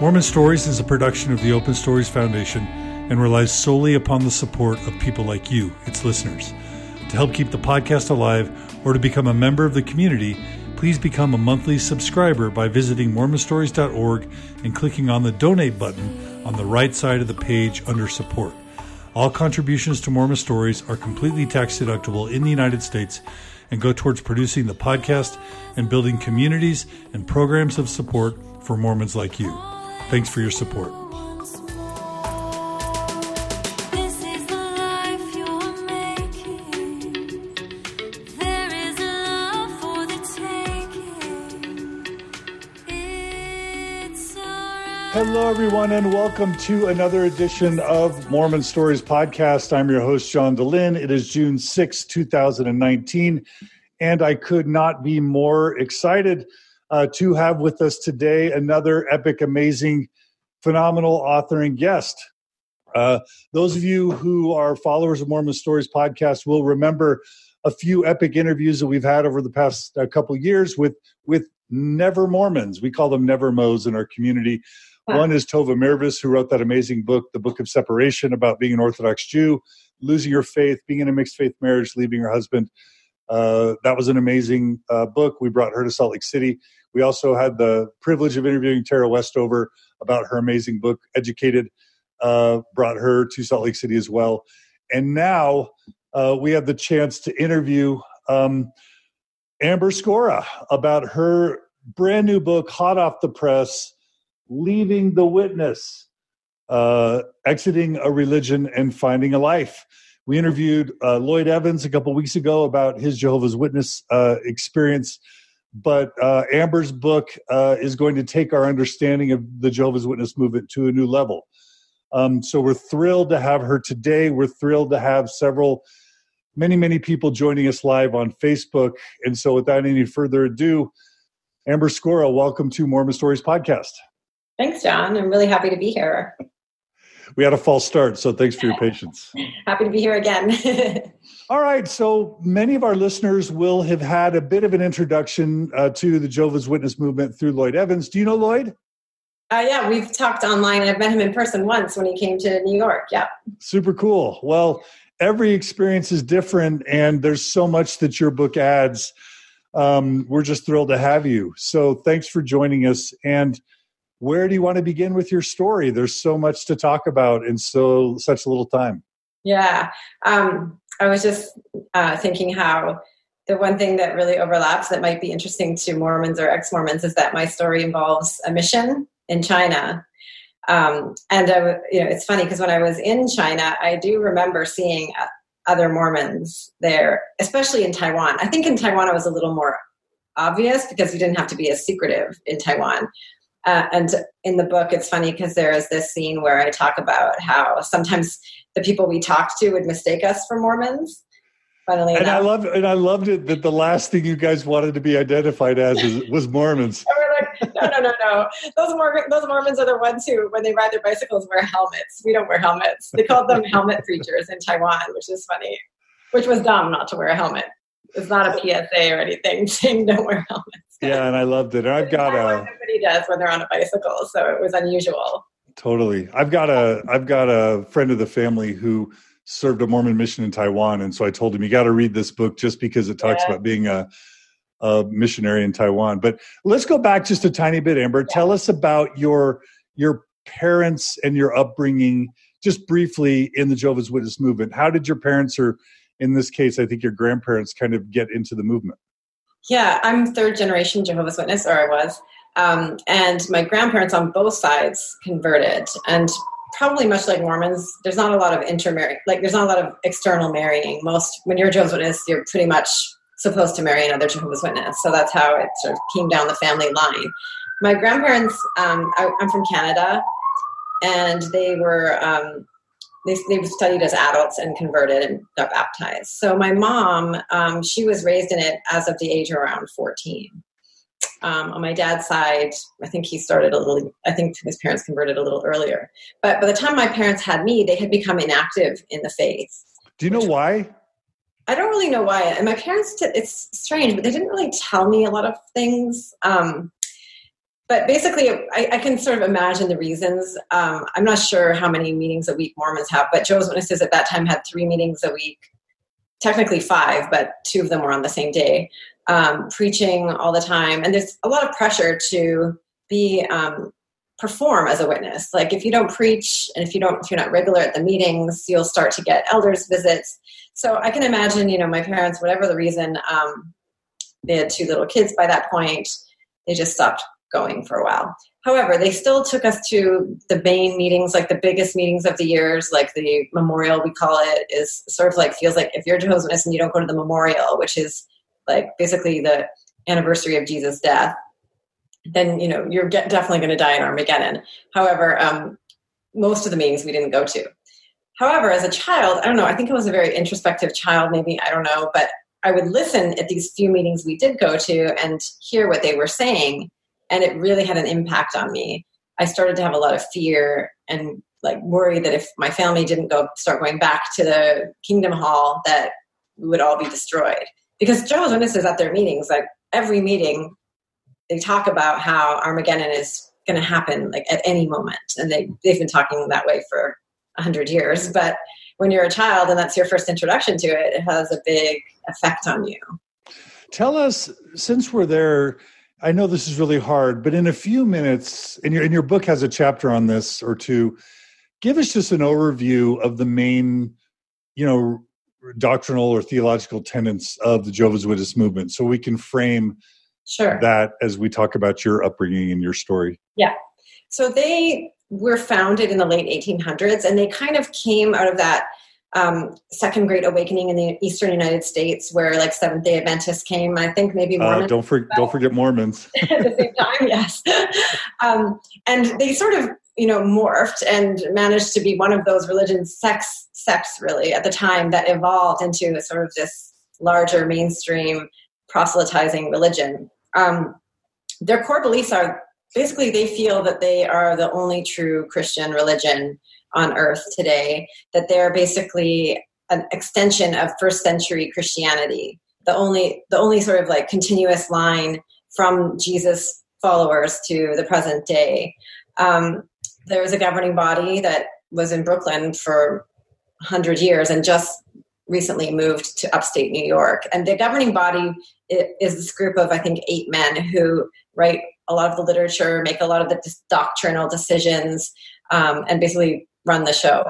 Mormon Stories is a production of the Open Stories Foundation and relies solely upon the support of people like you, its listeners. To help keep the podcast alive or to become a member of the community, please become a monthly subscriber by visiting mormonstories.org and clicking on the donate button on the right side of the page under support. All contributions to Mormon Stories are completely tax deductible in the United States and go towards producing the podcast and building communities and programs of support for Mormons like you. Thanks for your support. Hello, everyone, and welcome to another edition of Mormon Stories Podcast. I'm your host, John Dehlin. It is June 6, 2019, and I could not be more excited to have with us today another epic, amazing, phenomenal author and guest. Those of you who are followers of Mormon Stories Podcast will remember a few epic interviews that we've had over the past couple of years with Never Mormons. We call them Never Mos in our community. One is Tova Mirvis, who wrote that amazing book, The Book of Separation, about being an Orthodox Jew, losing your faith, being in a mixed faith marriage, leaving her husband. That was an amazing book. We brought her to Salt Lake City. We also had the privilege of interviewing Tara Westover about her amazing book, Educated, brought her to Salt Lake City as well. And now we have the chance to interview Amber Skora about her brand new book, hot off the press, Leaving the Witness, Exiting a Religion and Finding a Life. We interviewed Lloyd Evans a couple weeks ago about his Jehovah's Witness experience, but Amber's book is going to take our understanding of the Jehovah's Witness movement to a new level. So we're thrilled to have her today. We're thrilled to have many people joining us live on Facebook. And so without any further ado, Amber Skora, welcome to Mormon Stories Podcast. Thanks, John. I'm really happy to be here. We had a false start, so thanks for your patience. Happy to be here again. All right, so many of our listeners will have had a bit of an introduction to the Jehovah's Witness movement through Lloyd Evans. Do you know Lloyd? Yeah, we've talked online. I've met him in person once when he came to New York. Yeah. Super cool. Well, every experience is different, and there's so much that your book adds. We're just thrilled to have you. So thanks for joining us. And where do you want to begin with your story? There's so much to talk about in such little time. Yeah. I was just thinking how the one thing that really overlaps that might be interesting to Mormons or ex-Mormons is that my story involves a mission in China. It's funny because when I was in China, I do remember seeing other Mormons there, especially in Taiwan. I think in Taiwan it was a little more obvious because you didn't have to be as secretive in Taiwan. And in the book, it's funny because there is this scene where I talk about how sometimes the people we talked to would mistake us for Mormons. Funnily enough. I loved it that the last thing you guys wanted to be identified as was Mormons. And we're like, no. Those Mormons are the ones who, when they ride their bicycles, wear helmets. We don't wear helmets. They called them helmet preachers in Taiwan, which is funny. Which was dumb not to wear a helmet. It's not a PSA or anything saying don't wear helmets. Yeah, and I loved it. And I've got everybody does when they're on a bicycle, so it was unusual. Totally. I've got a friend of the family who served a Mormon mission in Taiwan, and so I told him, you got to read this book just because it talks about being a missionary in Taiwan. But let's go back just a tiny bit, Amber. Yeah. Tell us about your parents and your upbringing, just briefly, in the Jehovah's Witness movement. How did your parents, or in this case, I think your grandparents, kind of get into the movement? Yeah, I'm third generation Jehovah's Witness, or I was. And my grandparents on both sides converted. And probably much like Mormons, there's not a lot of intermarrying. Like, there's not a lot of external marrying. When you're a Jehovah's Witness, you're pretty much supposed to marry another Jehovah's Witness. So that's how it sort of came down the family line. My grandparents, I'm from Canada, and they were... They studied as adults and converted and got baptized. So my mom, she was raised in it as of the age of around 14. On my dad's side, I think his parents converted a little earlier. But by the time my parents had me, they had become inactive in the faith. Do you know why? I don't really know why. And my parents, it's strange, but they didn't really tell me a lot of things. But basically, I can sort of imagine the reasons. I'm not sure how many meetings a week Mormons have, but Jehovah's Witnesses at that time had 3 meetings a week, technically 5, but 2 of them were on the same day, preaching all the time. And there's a lot of pressure to perform as a witness. Like if you don't preach and if you're not regular at the meetings, you'll start to get elders visits. So I can imagine, my parents, whatever the reason, they had 2 little kids by that point. They just stopped going for a while. However, they still took us to the main meetings, like the biggest meetings of the years, like the memorial, we call it, is sort of like, feels like if you're a Jehovah's Witness and you don't go to the memorial, which is like basically the anniversary of Jesus' death, then, you're definitely going to die in Armageddon. However, most of the meetings we didn't go to. However, as a child, I don't know, I think I was a very introspective child, maybe, I don't know, but I would listen at these few meetings we did go to and hear what they were saying. And it really had an impact on me. I started to have a lot of fear and like worry that if my family didn't start going back to the Kingdom Hall, that we would all be destroyed. Because Jehovah's Witnesses at their meetings, like every meeting, they talk about how Armageddon is going to happen like at any moment. And they've been talking that way for 100 years. But when you're a child and that's your first introduction to it, it has a big effect on you. Tell us, since we're there, I know this is really hard, but in a few minutes, and your book has a chapter on this or 2, give us just an overview of the main, doctrinal or theological tenets of the Jehovah's Witness movement, so we can frame that as we talk about your upbringing and your story. Yeah. So they were founded in the late 1800s, and they kind of came out of that Second Great Awakening in the Eastern United States, where like Seventh-day Adventists came. I think maybe Mormons. Don't forget Mormons. At the same time, yes. And they sort of, morphed and managed to be one of those religion sects really at the time that evolved into sort of this larger mainstream proselytizing religion. Their core beliefs are basically they feel that they are the only true Christian religion on earth today, that they're basically an extension of first century Christianity, the only sort of like continuous line from Jesus followers to the present day. There was a governing body that was in Brooklyn for 100 years and just recently moved to upstate New York. And the governing body is this group of, I think, 8 men who write a lot of the literature, make a lot of the doctrinal decisions, and basically run the show.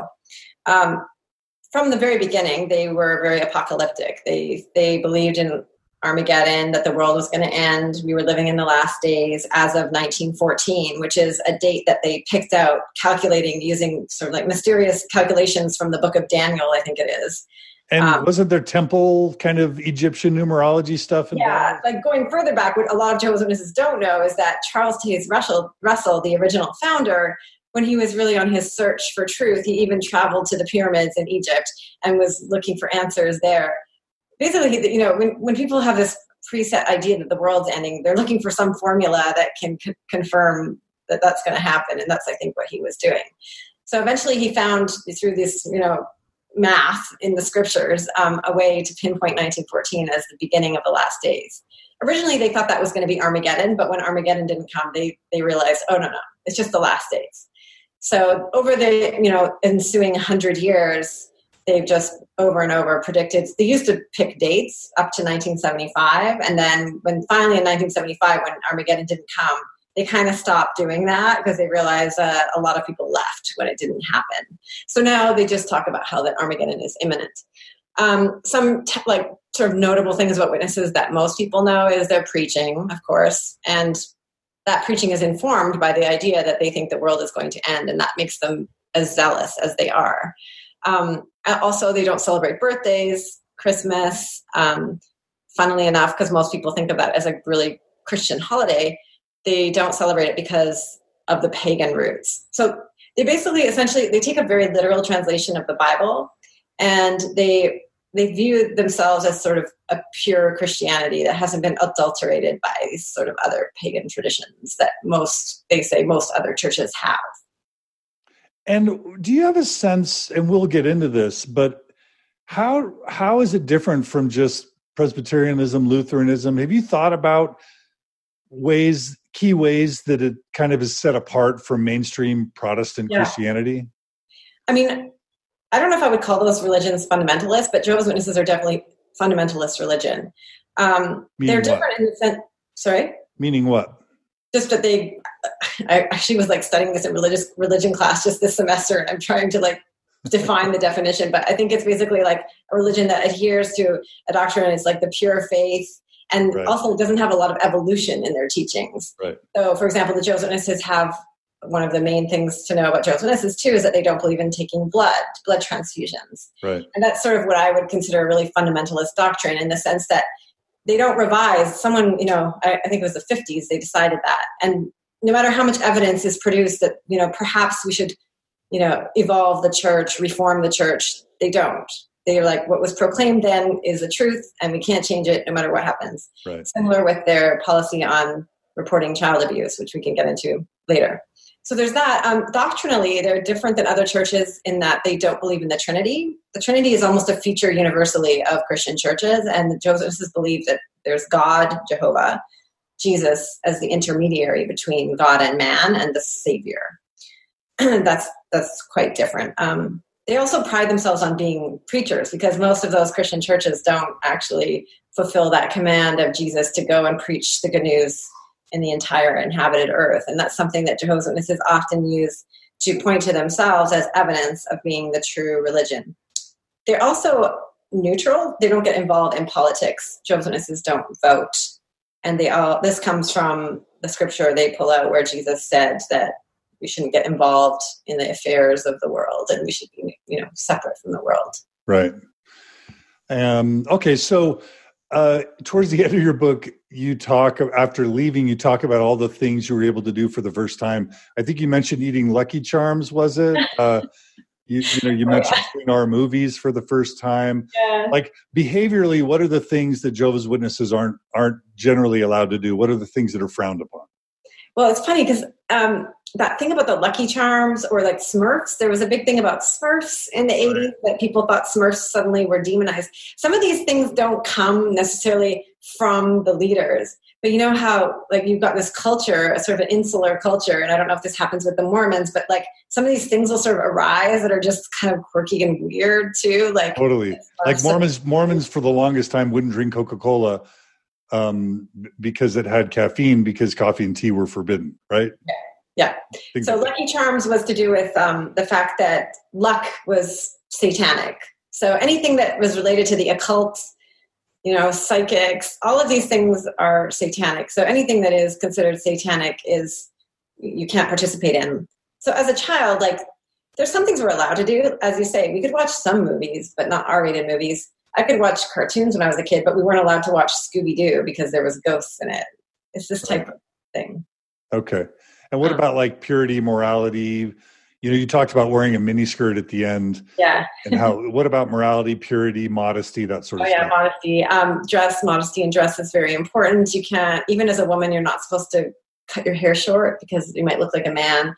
From the very beginning, they were very apocalyptic. They believed in Armageddon, that the world was going to end. We were living in the last days as of 1914, which is a date that they picked out, calculating using sort of like mysterious calculations from the book of Daniel, I think it is. And wasn't there temple kind of Egyptian numerology stuff involved? Yeah, like going further back, what a lot of Jehovah's Witnesses don't know is that Charles Taze Russell, the original founder, when he was really on his search for truth, he even traveled to the pyramids in Egypt and was looking for answers there. Basically, when people have this preset idea that the world's ending, they're looking for some formula that can confirm that that's going to happen. And that's, I think, what he was doing. So eventually he found through this, math in the scriptures, a way to pinpoint 1914 as the beginning of the last days. Originally, they thought that was going to be Armageddon, but when Armageddon didn't come, they realized, oh, no, it's just the last days. So over the, ensuing 100 years, they've just over and over predicted. They used to pick dates up to 1975. And then when finally in 1975, when Armageddon didn't come, they kind of stopped doing that because they realized a lot of people left when it didn't happen. So now they just talk about how that Armageddon is imminent. Some sort of notable things about witnesses that most people know is their preaching, of course. And that preaching is informed by the idea that they think the world is going to end, and that makes them as zealous as they are. Also, they don't celebrate birthdays, Christmas. Funnily enough, because most people think of that as a really Christian holiday, they don't celebrate it because of the pagan roots. So they essentially take a very literal translation of the Bible, and they view themselves as sort of a pure Christianity that hasn't been adulterated by these sort of other pagan traditions that most other churches have. And do you have a sense, and we'll get into this, but how is it different from just Presbyterianism, Lutheranism? Have you thought about ways, key ways that it kind of is set apart from mainstream Protestant Christianity? I mean, I don't know if I would call those religions fundamentalist, but Jehovah's Witnesses are definitely fundamentalist religion. They're different in the sense. Sorry? Meaning what? Just that I actually was like studying this in religion class just this semester, and I'm trying to like define the definition, but I think it's basically like a religion that adheres to a doctrine. It's like the pure faith, and also doesn't have a lot of evolution in their teachings. Right. So, for example, the Jehovah's Witnesses have one of the main things to know about Jehovah's Witnesses too is that they don't believe in taking blood transfusions. Right. And that's sort of what I would consider a really fundamentalist doctrine, in the sense that they don't revise. Someone, I think it was the 50s, they decided that. And no matter how much evidence is produced that, perhaps we should, evolve the church, reform the church, they don't. They're like, what was proclaimed then is the truth, and we can't change it no matter what happens. Right. Similar with their policy on reporting child abuse, which we can get into later. So there's that. Doctrinally, they're different than other churches in that they don't believe in the Trinity. The Trinity is almost a feature universally of Christian churches, and the Jehovah's Witnesses believe that there's God, Jehovah, Jesus as the intermediary between God and man, and the Savior. That's quite different. They also pride themselves on being preachers, because most of those Christian churches don't actually fulfill that command of Jesus to go and preach the good news in the entire inhabited earth. And that's something that Jehovah's Witnesses often use to point to themselves as evidence of being the true religion. They're also neutral. They don't get involved in politics. Jehovah's Witnesses don't vote. And this comes from the scripture they pull out where Jesus said that we shouldn't get involved in the affairs of the world, and we should be, separate from the world. Right. Okay. So towards the end of your book, after leaving, you talk about all the things you were able to do for the first time. I think you mentioned eating Lucky Charms, was it? You mentioned seeing our movies for the first time. Yeah. Like behaviorally, what are the things that Jehovah's Witnesses aren't generally allowed to do? What are the things that are frowned upon? Well, it's funny because that thing about the Lucky Charms or like Smurfs, there was a big thing about Smurfs in the 80s that people thought Smurfs suddenly were demonized. Some of these things don't come necessarily from the leaders, but you know how like you've got this culture, a sort of an insular culture, and I don't know if this happens with the Mormons, but like some of these things will sort of arise that are just kind of quirky and weird too. Like totally, like Mormons for the longest time wouldn't drink Coca-Cola because it had caffeine, because coffee and tea were forbidden, right? Yeah. So Lucky Charms was to do with the fact that luck was satanic. So anything that was related to the occult, psychics, all of these things are satanic. So anything that is considered satanic you can't participate in. So as a child, like there's some things we're allowed to do. As you say, we could watch some movies, but not R-rated movies. I could watch cartoons when I was a kid, but we weren't allowed to watch Scooby-Doo because there was ghosts in it. It's this type of thing. Okay. And what about like purity, morality? You talked about wearing a miniskirt at the end. Yeah. And what about morality, purity, modesty, that sort of stuff? Oh yeah, modesty. Modesty and dress is very important. You can't, even as a woman, you're not supposed to cut your hair short because you might look like a man.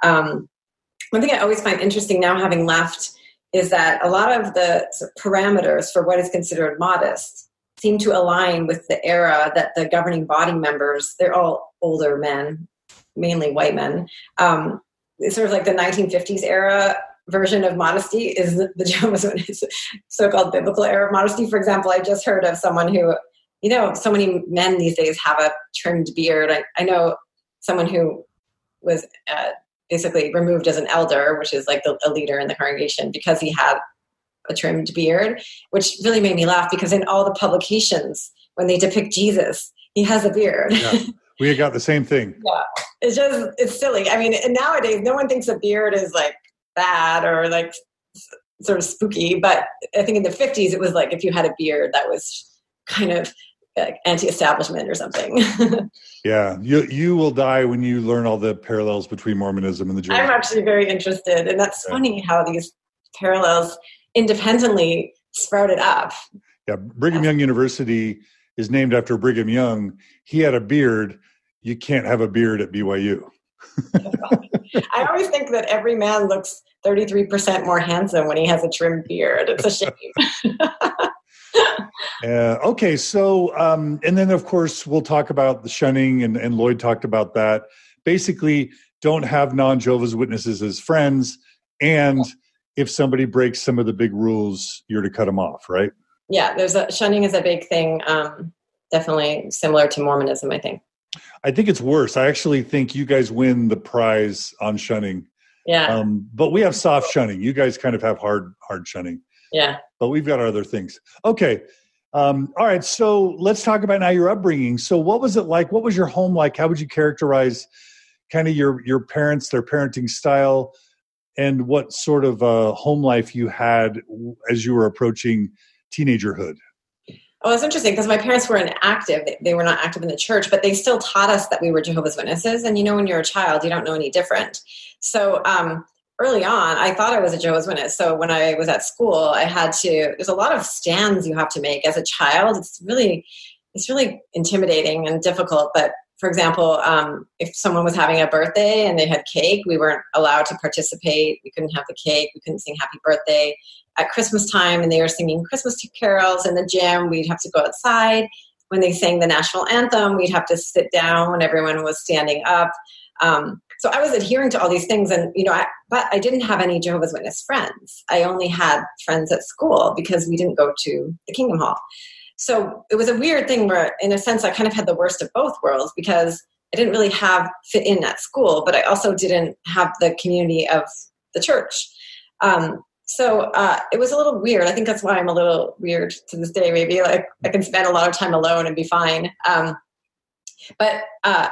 One thing I always find interesting now, having left, is that a lot of the parameters for what is considered modest seem to align with the era that the governing body members, they're all older men, mainly white men. It's sort of like the 1950s era version of modesty is the Jehovah's Witness so-called biblical era of modesty. For example, I just heard of someone who, so many men these days have a trimmed beard. I know someone who was basically removed as an elder, which is like a leader in the congregation, because he had a trimmed beard, which really made me laugh because in all the publications, when they depict Jesus, he has a beard. Yeah. We got the same thing. Yeah. It's silly. I mean, and nowadays, no one thinks a beard is like bad or like sort of spooky, but I think in the 50s, it was like if you had a beard, that was kind of like anti-establishment or something. Yeah, you will die when you learn all the parallels between Mormonism and the Jews. I'm actually very interested, and that's funny how these parallels independently sprouted up. Yeah, Brigham Young University is named after Brigham Young. He had a beard. You can't have a beard at BYU. I always think that every man looks 33% more handsome when he has a trimmed beard. It's a shame. Okay, so and then of course we'll talk about the shunning, and Lloyd talked about that. Basically, don't have non-Jehovah's Witnesses as friends, and if somebody breaks some of the big rules, you're to cut them off, right? Yeah, shunning is a big thing. Definitely similar to Mormonism, I think. I think it's worse. I actually think you guys win the prize on shunning. Yeah. But we have soft shunning. You guys kind of have hard shunning. Yeah. But we've got other things. Okay. All right. So let's talk about now your upbringing. So what was it like? What was your home like? How would you characterize kind of your parents, their parenting style, and what sort of home life you had as you were approaching teenagerhood? Oh, it's interesting because my parents weren't active. They were not active in the church, but they still taught us that we were Jehovah's Witnesses. And when you're a child, you don't know any different. So early on, I thought I was a Jehovah's Witness. So when I was at school, there's a lot of stands you have to make as a child. It's really intimidating and difficult. But for example, if someone was having a birthday and they had cake, we weren't allowed to participate. We couldn't have the cake. We couldn't sing happy birthday. At Christmas time, and they were singing Christmas carols in the gym, we'd have to go outside. When they sang the national anthem, we'd have to sit down when everyone was standing up. So I was adhering to all these things, and but I didn't have any Jehovah's Witness friends. I only had friends at school because we didn't go to the Kingdom Hall. So it was a weird thing where, in a sense, I kind of had the worst of both worlds because I didn't really fit in at school, but I also didn't have the community of the church. So it was a little weird. I think that's why I'm a little weird to this day. Maybe like I can spend a lot of time alone and be fine. But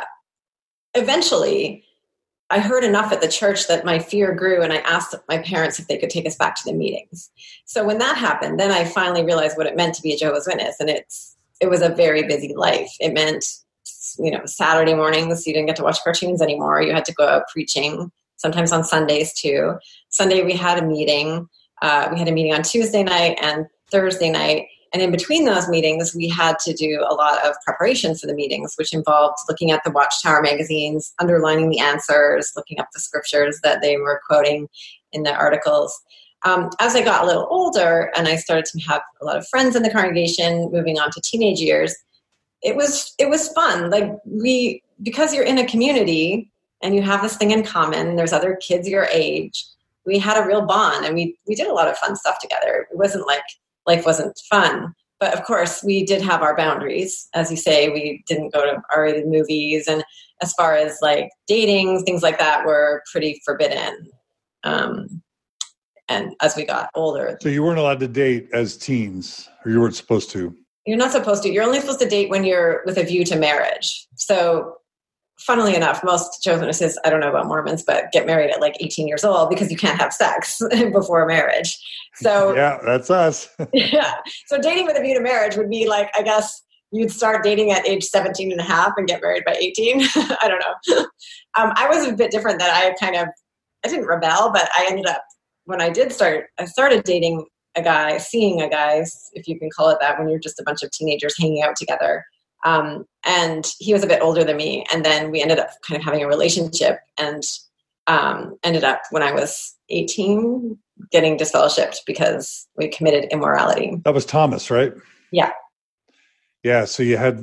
eventually, I heard enough at the church that my fear grew, and I asked my parents if they could take us back to the meetings. So when that happened, then I finally realized what it meant to be a Jehovah's Witness, and it was a very busy life. It meant, Saturday mornings you didn't get to watch cartoons anymore. You had to go out preaching. Sometimes on Sundays too. Sunday we had a meeting. We had a meeting on Tuesday night and Thursday night. And in between those meetings, we had to do a lot of preparation for the meetings, which involved looking at the Watchtower magazines, underlining the answers, looking up the scriptures that they were quoting in the articles. As I got a little older and I started to have a lot of friends in the congregation, moving on to teenage years, it was fun. Because you're in a community and you have this thing in common, there's other kids your age, we had a real bond, and we did a lot of fun stuff together. It wasn't like life wasn't fun. But of course, we did have our boundaries. As you say, we didn't go to R-rated movies. And as far as like dating, things like that were pretty forbidden. And as we got older. So you weren't allowed to date as teens, or you weren't supposed to? You're not supposed to. You're only supposed to date when you're with a view to marriage. So funnily enough, most Jehovah's Witnesses, I don't know about Mormons, but get married at like 18 years old because you can't have sex before marriage. So yeah, that's us. Yeah. So dating with a view to marriage would be like, I guess you'd start dating at age 17 and a half and get married by 18. I don't know. I was a bit different that I didn't rebel, but I ended up, when I started dating a guy, seeing a guy, if you can call it that, when you're just a bunch of teenagers hanging out together. And he was a bit older than me. And then we ended up kind of having a relationship, and ended up, when I was 18, getting disfellowshipped because we committed immorality. That was Thomas, right? Yeah. Yeah. So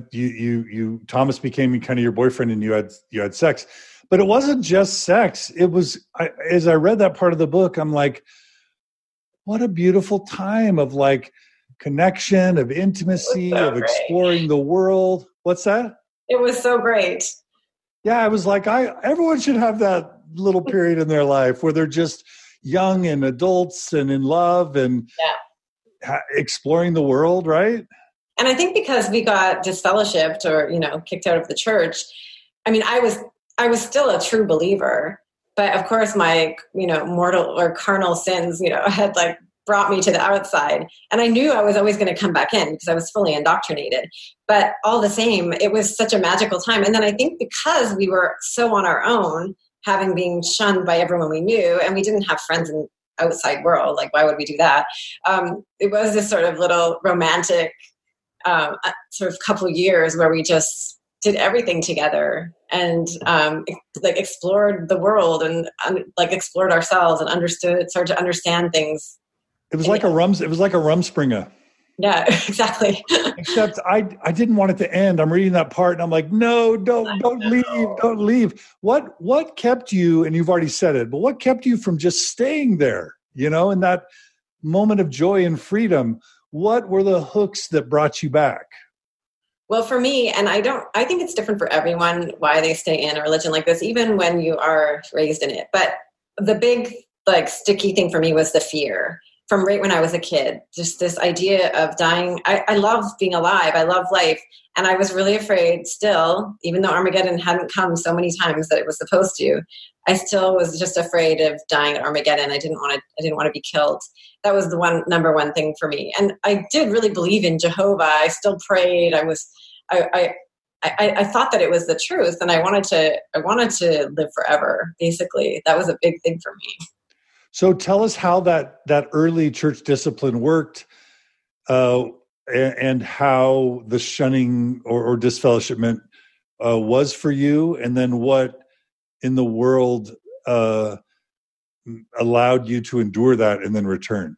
Thomas became kind of your boyfriend, and you had sex, but it wasn't just sex. It was, as I read that part of the book, I'm like, what a beautiful time of like connection, of intimacy, of exploring the world. What's that? It was so great. Yeah, I was like, everyone should have that little period in their life where they're just young and adults and in love and exploring the world, right? And I think because we got disfellowshipped or, kicked out of the church, I mean, I was still a true believer, but of course my, mortal or carnal sins, had like brought me to the outside. And I knew I was always going to come back in because I was fully indoctrinated. But all the same, it was such a magical time. And then I think because we were so on our own, having been shunned by everyone we knew, and we didn't have friends in the outside world, like why would we do that? It was this sort of little romantic sort of couple years where we just did everything together and explored the world and explored ourselves and started to understand things. It was like a Rumspringa. Yeah, exactly. Except I didn't want it to end. I'm reading that part and I'm like, no, don't leave. What kept you, and you've already said it, but what kept you from just staying there, in that moment of joy and freedom? What were the hooks that brought you back? Well, for me, and I think it's different for everyone why they stay in a religion like this, even when you are raised in it. But the big, sticky thing for me was the fear from right when I was a kid, just this idea of dying. I love being alive. I love life. And I was really afraid still, even though Armageddon hadn't come so many times that it was supposed to, I still was just afraid of dying at Armageddon. I didn't want to be killed. That was the number one thing for me. And I did really believe in Jehovah. I still prayed. I thought that it was the truth, and I wanted to live forever. Basically, that was a big thing for me. So tell us how that early church discipline worked, and how the shunning or disfellowshipment was for you, and then what in the world allowed you to endure that and then return.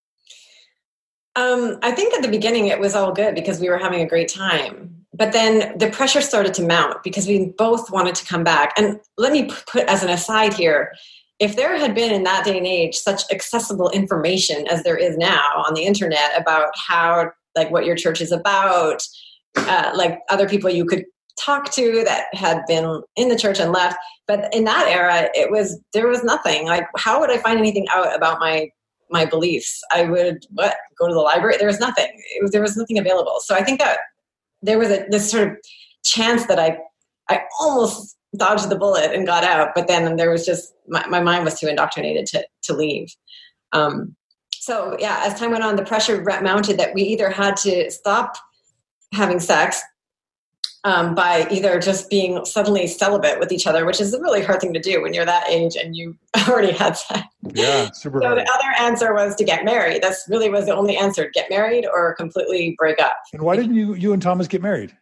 I think at the beginning it was all good because we were having a great time. But then the pressure started to mount because we both wanted to come back. And let me put as an aside here, if there had been in that day and age such accessible information as there is now on the internet about how, what your church is about, other people you could talk to that had been in the church and left. But in that era, there was nothing. How would I find anything out about my beliefs? I would go to the library. There was nothing. There was nothing available. So I think that there was this sort of chance that I almost dodged the bullet and got out, but then there was just my mind was too indoctrinated to leave. So yeah, as time went on, the pressure mounted that we either had to stop having sex by either just being suddenly celibate with each other, which is a really hard thing to do when you're that age and you already had sex. Yeah, super So hard. the other answer was to get married. That's really was the only answer: get married or completely break up. And why didn't you and Thomas get married?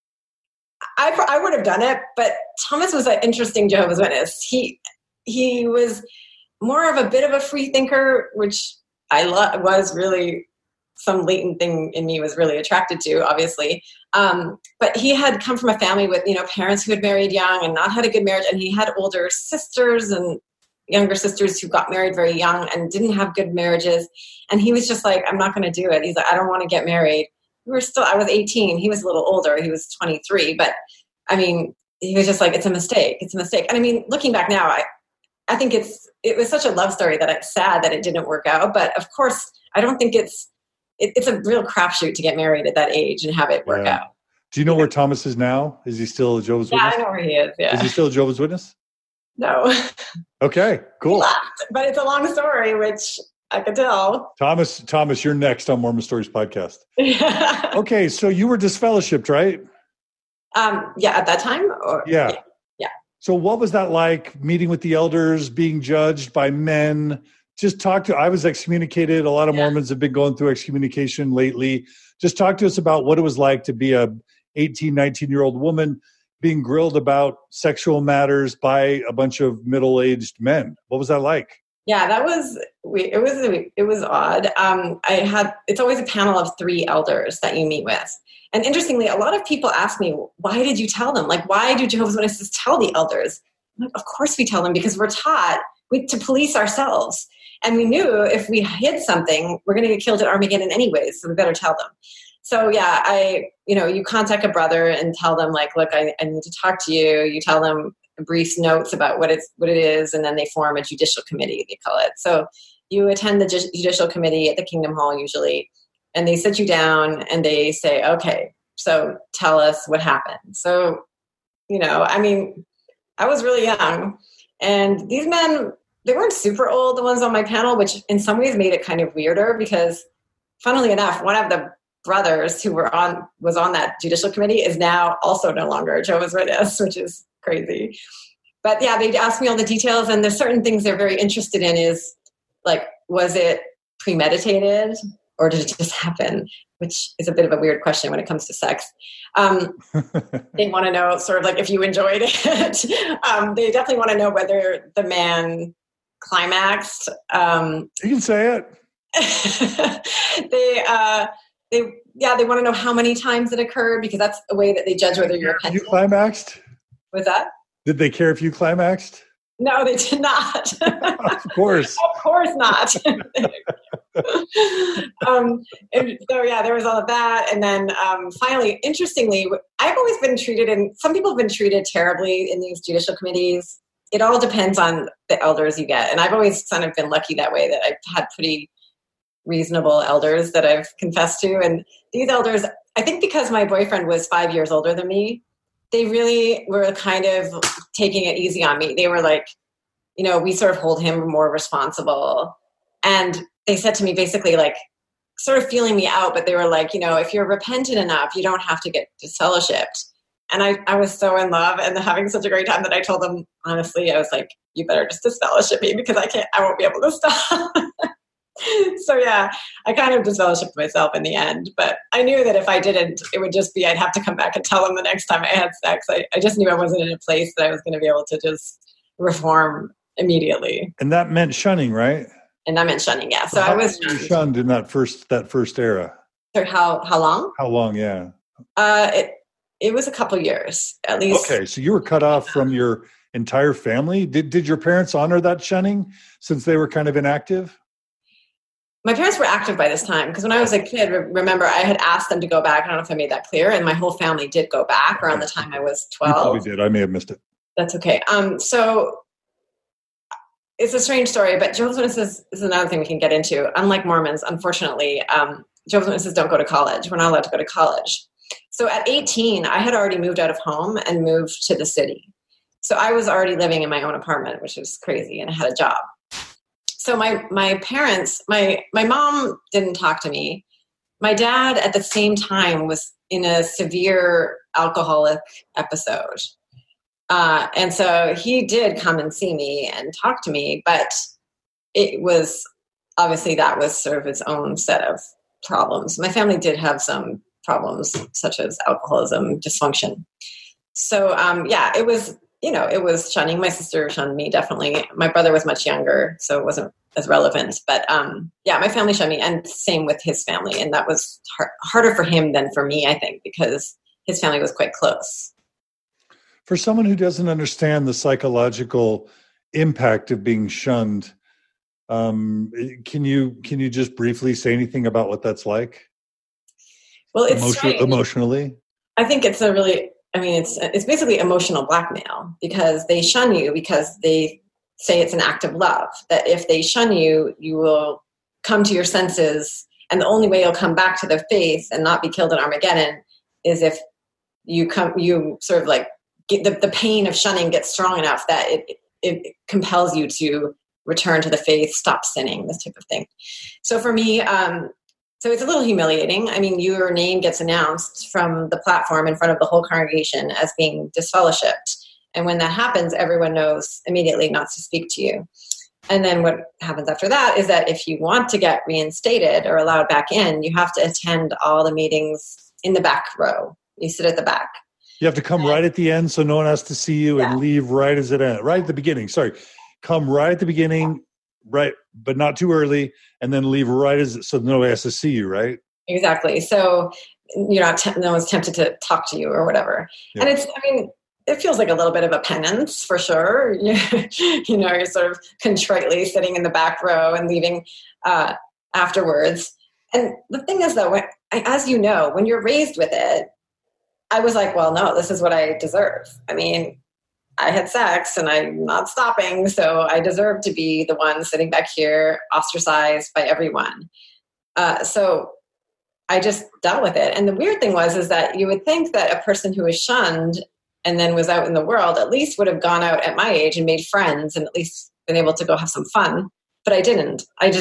I would have done it, but Thomas was an interesting Jehovah's Witness. He was more of a bit of a free thinker, which was really some latent thing in me was really attracted to, obviously. But he had come from a family with, parents who had married young and not had a good marriage. And he had older sisters and younger sisters who got married very young and didn't have good marriages. And he was just like, I'm not going to do it. He's like, I don't want to get married. I was 18. He was a little older. He was 23. But I mean, he was just like, it's a mistake. It's a mistake. And I mean, looking back now, I think it was such a love story that it's sad that it didn't work out. But of course, I don't think it's a real crapshoot to get married at that age and have it work out. Do you know where Thomas is now? Is he still a Jehovah's Witness? Yeah, I know where he is. Yeah. Is he still a Jehovah's Witness? No. Okay, cool. He left, but it's a long story, which I could tell. Thomas, you're next on Mormon Stories podcast. Yeah. Okay, so you were disfellowshipped, right? Yeah, at that time? Yeah. Yeah. So what was that like, meeting with the elders, being judged by men? Just I was excommunicated. A lot of Mormons have been going through excommunication lately. Just talk to us about what it was like to be a 18, 19-year-old woman being grilled about sexual matters by a bunch of middle-aged men. What was that like? Yeah, it was odd. It's always a panel of 3 elders that you meet with. And interestingly, a lot of people ask me, why did you tell them? Why do Jehovah's Witnesses tell the elders? I'm like, of course we tell them, because we're taught to police ourselves. And we knew if we hid something, we're going to get killed at Armageddon anyways, so we better tell them. So yeah, you contact a brother and tell them look, I need to talk to you. You tell them brief notes about what it is, and then they form a judicial committee, they call it. So you attend the judicial committee at the Kingdom Hall usually, and they sit you down and they say, okay, so tell us what happened. So, I was really young, and these men, they weren't super old, the ones on my panel, which in some ways made it kind of weirder because, funnily enough, one of the brothers who was on that judicial committee is now also no longer a Jehovah's Witness, which is crazy. But yeah, they'd ask me all the details, and there's certain things they're very interested in is was it premeditated or did it just happen? Which is a bit of a weird question when it comes to sex. They want to know sort of if you enjoyed it. They definitely want to know whether the man climaxed. You can say it. they want to know how many times it occurred, because that's a way that they judge whether you're repentant. You climaxed? Was that? Did they care if you climaxed? No, they did not. Of course. Of course not. And so there was all of that. And then finally, interestingly, I've always been treated, and some people have been treated terribly in these judicial committees. It all depends on the elders you get. And I've always kind of been lucky that way, that I've had pretty reasonable elders that I've confessed to. And these elders, I think because my boyfriend was 5 years older than me, they really were kind of taking it easy on me. They were like, we sort of hold him more responsible. And they said to me basically, like, sort of feeling me out, but they were like, if you're repentant enough, you don't have to get disfellowshipped. And I was so in love and having such a great time that I told them, honestly, I was like, you better just disfellowship me, because I won't be able to stop. So I kind of disfellowshipped myself in the end, but I knew that if I didn't, it would just be, I'd have to come back and tell them the next time I had sex. I just knew I wasn't in a place that I was going to be able to just reform immediately. And that meant shunning, right? And that meant shunning, yeah. So I was shunned in that first era. So how long? How long, yeah. It was a couple years, at least. Okay, so you were cut off from your entire family. Did your parents honor that shunning since they were kind of inactive? My parents were active by this time, because when I was a kid, remember, I had asked them to go back. I don't know if I made that clear. And my whole family did go back around the time I was 12. You probably did. I may have missed it. That's okay. So it's a strange story, but Jehovah's Witnesses is another thing we can get into. Unlike Mormons, unfortunately, Jehovah's Witnesses don't go to college. We're not allowed to go to college. So at 18, I had already moved out of home and moved to the city. So I was already living in my own apartment, which was crazy, and I had a job. So my parents, my mom didn't talk to me. My dad at the same time was in a severe alcoholic episode. And so he did come and see me and talk to me, but it was obviously that was sort of its own set of problems. My family did have some problems such as alcoholism, dysfunction. So it was, it was shunning. My sister shunned me, definitely. My brother was much younger, so it wasn't as relevant. But my family shunned me, and same with his family. And that was harder for him than for me, I think, because his family was quite close. For someone who doesn't understand the psychological impact of being shunned, can you just briefly say anything about what that's like? Well, it's emotionally. I think it's it's basically emotional blackmail, because they shun you because they say it's an act of love. That if they shun you, you will come to your senses, and the only way you'll come back to the faith and not be killed in Armageddon is if you sort of like get the pain of shunning gets strong enough that it compels you to return to the faith, stop sinning, this type of thing. So for me, so it's a little humiliating. I mean, your name gets announced from the platform in front of the whole congregation as being disfellowshipped. And when that happens, everyone knows immediately not to speak to you. And then what happens after that is that if you want to get reinstated or allowed back in, you have to attend all the meetings in the back row. You sit at the back. You have to come right at the end so no one has to see you and leave right as it ends. Right at the beginning. Sorry. Come right at the beginning, right, but not too early, and then leave right so nobody has to see you, right? Exactly. So you're not no one's tempted to talk to you or whatever. Yeah. And it feels like a little bit of a penance for sure. You're sort of contritely sitting in the back row and leaving afterwards. And the thing is, though, as you know, when you're raised with it, I was like, well, no, this is what I deserve. I mean, I had sex and I'm not stopping, so I deserve to be the one sitting back here, ostracized by everyone. So I just dealt with it. And the weird thing is that you would think that a person who was shunned and then was out in the world at least would have gone out at my age and made friends and at least been able to go have some fun. But I didn't.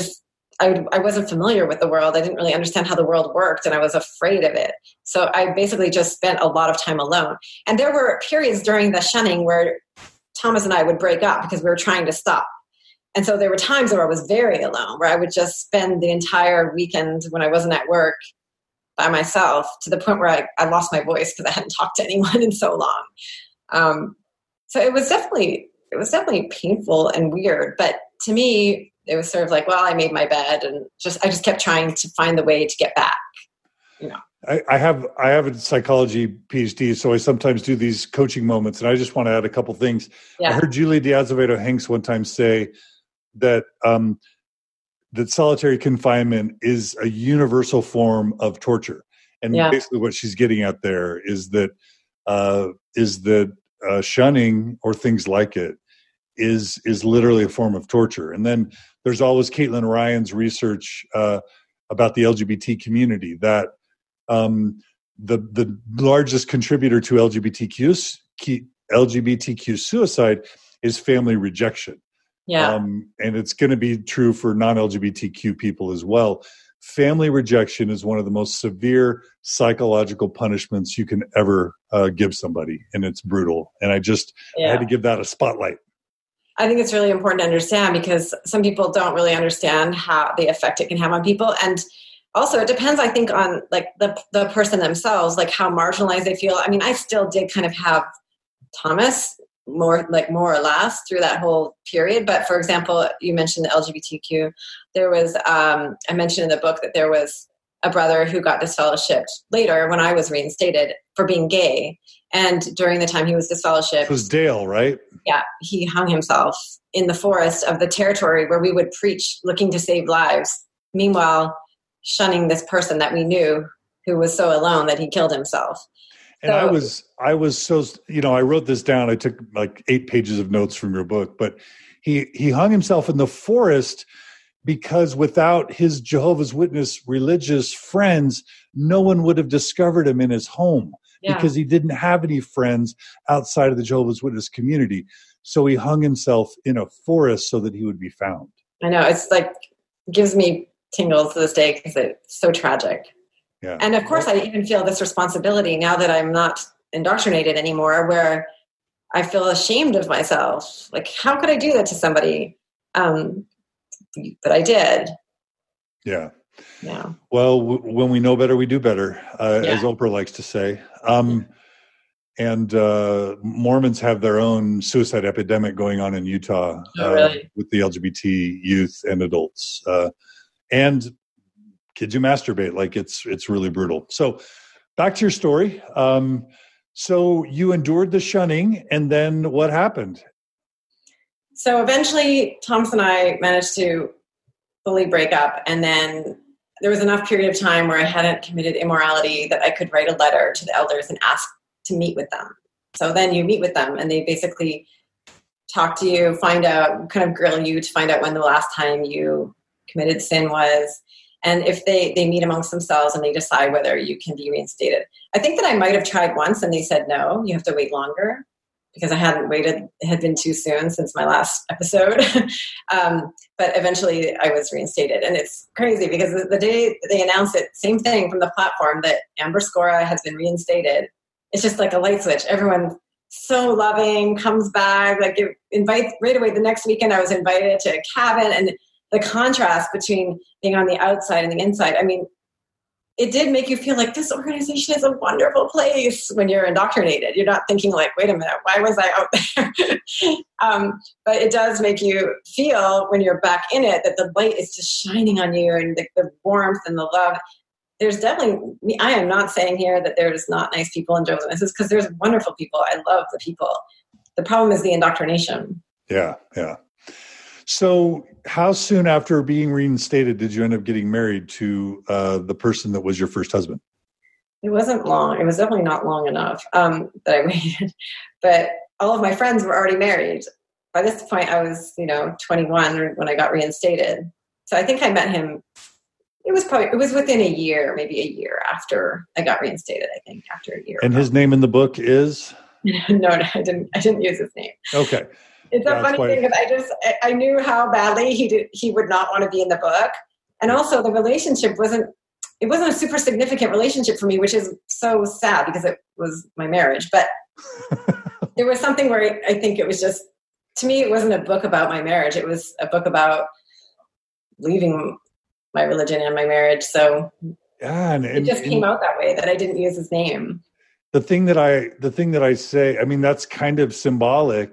I wasn't familiar with the world. I didn't really understand how the world worked, and I was afraid of it. So I basically just spent a lot of time alone. And there were periods during the shunning where Thomas and I would break up because we were trying to stop. And so there were times where I was very alone, where I would just spend the entire weekend when I wasn't at work by myself, to the point where I lost my voice because I hadn't talked to anyone in so long. So it was definitely painful and weird. But to me, it was sort of like, well, I made my bed, and I just kept trying to find the way to get back. you know. I have a psychology PhD, so I sometimes do these coaching moments, and I just want to add a couple things. Yeah. I heard Julia de Azevedo Hanks one time say that that solitary confinement is a universal form of torture, and basically what she's getting at there is that shunning or things like it is literally a form of torture. And then there's always Caitlin Ryan's research about the LGBT community that the largest contributor to LGBTQ suicide is family rejection. Yeah. And it's going to be true for non-LGBTQ people as well. Family rejection is one of the most severe psychological punishments you can ever give somebody, and it's brutal. And I had to give that a spotlight. I think it's really important to understand, because some people don't really understand how the effect it can have on people. And also it depends, I think, on like the person themselves, like how marginalized they feel. I mean, I still did kind of have Thomas more or less through that whole period. But for example, you mentioned the LGBTQ. There was, I mentioned in the book that there was a brother who got disfellowshipped later when I was reinstated for being gay. And during the time he was disfellowshipped. It was Dale, right? Yeah. He hung himself in the forest of the territory where we would preach, looking to save lives. Meanwhile, shunning this person that we knew who was so alone that he killed himself. And I was so, I wrote this down. I took like 8 pages of notes from your book, but he hung himself in the forest because without his Jehovah's Witness religious friends, no one would have discovered him in his home because he didn't have any friends outside of the Jehovah's Witness community. So he hung himself in a forest so that he would be found. I know. It's like, gives me tingles to this day because it's so tragic. Yeah. And of course, I even feel this responsibility now that I'm not indoctrinated anymore, where I feel ashamed of myself. Like, how could I do that to somebody? But I did. Yeah. Yeah. Well, when we know better, we do better, as Oprah likes to say. And Mormons have their own suicide epidemic going on in Utah with the LGBT youth and adults. And kids who masturbate, like it's really brutal. So back to your story. So you endured the shunning, and then what happened? So eventually Thomas and I managed to fully break up. And then there was enough period of time where I hadn't committed immorality that I could write a letter to the elders and ask to meet with them. So then you meet with them and they basically talk to you, find out, kind of grill you to find out when the last time you committed sin was. And if they meet amongst themselves and they decide whether you can be reinstated. I think that I might have tried once and they said, no, you have to wait longer, because I hadn't waited. It had been too soon since my last episode. But eventually I was reinstated. And it's crazy because the day they announced it, same thing from the platform, that Amber Scora has been reinstated. It's just like a light switch. Everyone's so loving, comes back, like invite right away. The next weekend I was invited to a cabin, and the contrast between being on the outside and the inside. I mean, it did make you feel like this organization is a wonderful place when you're indoctrinated. You're not thinking like, wait a minute, why was I out there? But it does make you feel when you're back in it that the light is just shining on you, and the warmth and the love. There's definitely, I am not saying here that there's not nice people in Jehovah's Witnesses, because there's wonderful people. I love the people. The problem is the indoctrination. Yeah, yeah. So how soon after being reinstated did you end up getting married to the person that was your first husband? It wasn't long. It was definitely not long enough that I waited. But all of my friends were already married. By this point, I was, 21 when I got reinstated. So I think I met him. It was within a year, maybe a year after I got reinstated. I think after a year. And his name in the book is? No, I didn't use his name. Okay. It's a funny thing because I knew how badly he would not want to be in the book. And also the relationship wasn't a super significant relationship for me, which is so sad because it was my marriage. But there was something where I think it was just, to me, it wasn't a book about my marriage. It was a book about leaving my religion and my marriage. So it just came out that way, that I didn't use his name. The thing that I say, I mean, that's kind of symbolic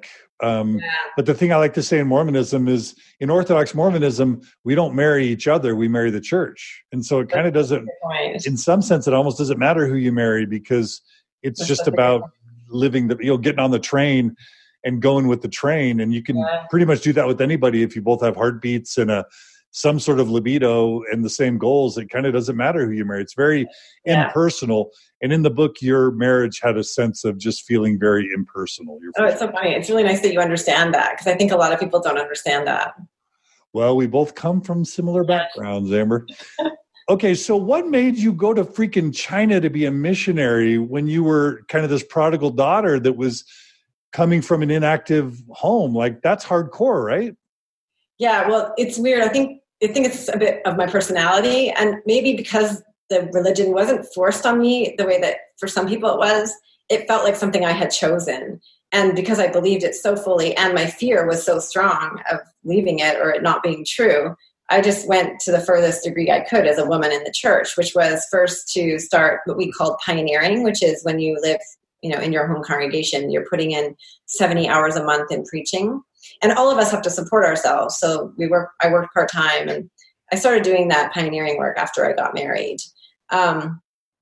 But the thing I like to say in Mormonism is, in Orthodox Mormonism, we don't marry each other, we marry the church. And so it kind of doesn't, in some sense, it almost doesn't matter who you marry, because it's just about living getting on the train and going with the train. And you can pretty much do that with anybody if you both have heartbeats and some sort of libido and the same goals. It kind of doesn't matter who you marry. It's very impersonal. And in the book, your marriage had a sense of just feeling very impersonal. It's so funny. It's really nice that you understand that, because I think a lot of people don't understand that. Well, we both come from similar backgrounds, Amber. Okay, so what made you go to freaking China to be a missionary when you were kind of this prodigal daughter that was coming from an inactive home? Like, that's hardcore, right? Yeah, well, it's weird. I think it's a bit of my personality, and maybe because the religion wasn't forced on me the way that for some people it was, it felt like something I had chosen. And because I believed it so fully and my fear was so strong of leaving it or it not being true, I just went to the furthest degree I could as a woman in the church, which was first to start what we called pioneering, which is when you live, in your home congregation, you're putting in 70 hours a month in preaching. And all of us have to support ourselves. So I worked part-time, and I started doing that pioneering work after I got married. And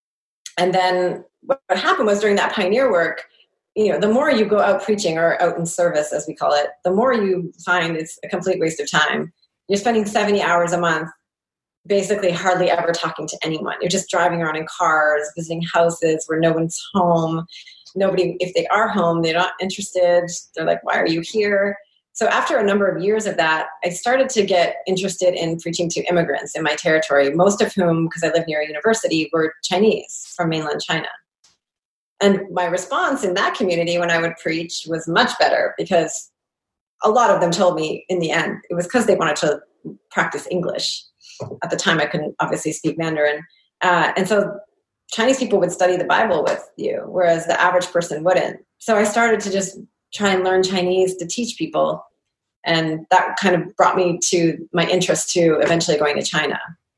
then what happened was, during that pioneer work, the more you go out preaching, or out in service, as we call it, the more you find it's a complete waste of time. You're spending 70 hours a month, basically hardly ever talking to anyone. You're just driving around in cars, visiting houses where no one's home. Nobody, if they are home, they're not interested. They're like, why are you here? So after a number of years of that, I started to get interested in preaching to immigrants in my territory, most of whom, because I live near a university, were Chinese from mainland China. And my response in that community when I would preach was much better, because a lot of them told me in the end it was because they wanted to practice English. At the time, I couldn't obviously speak Mandarin. And so Chinese people would study the Bible with you, whereas the average person wouldn't. So I started to just try and learn Chinese to teach people. And that kind of brought me to my interest to eventually going to China.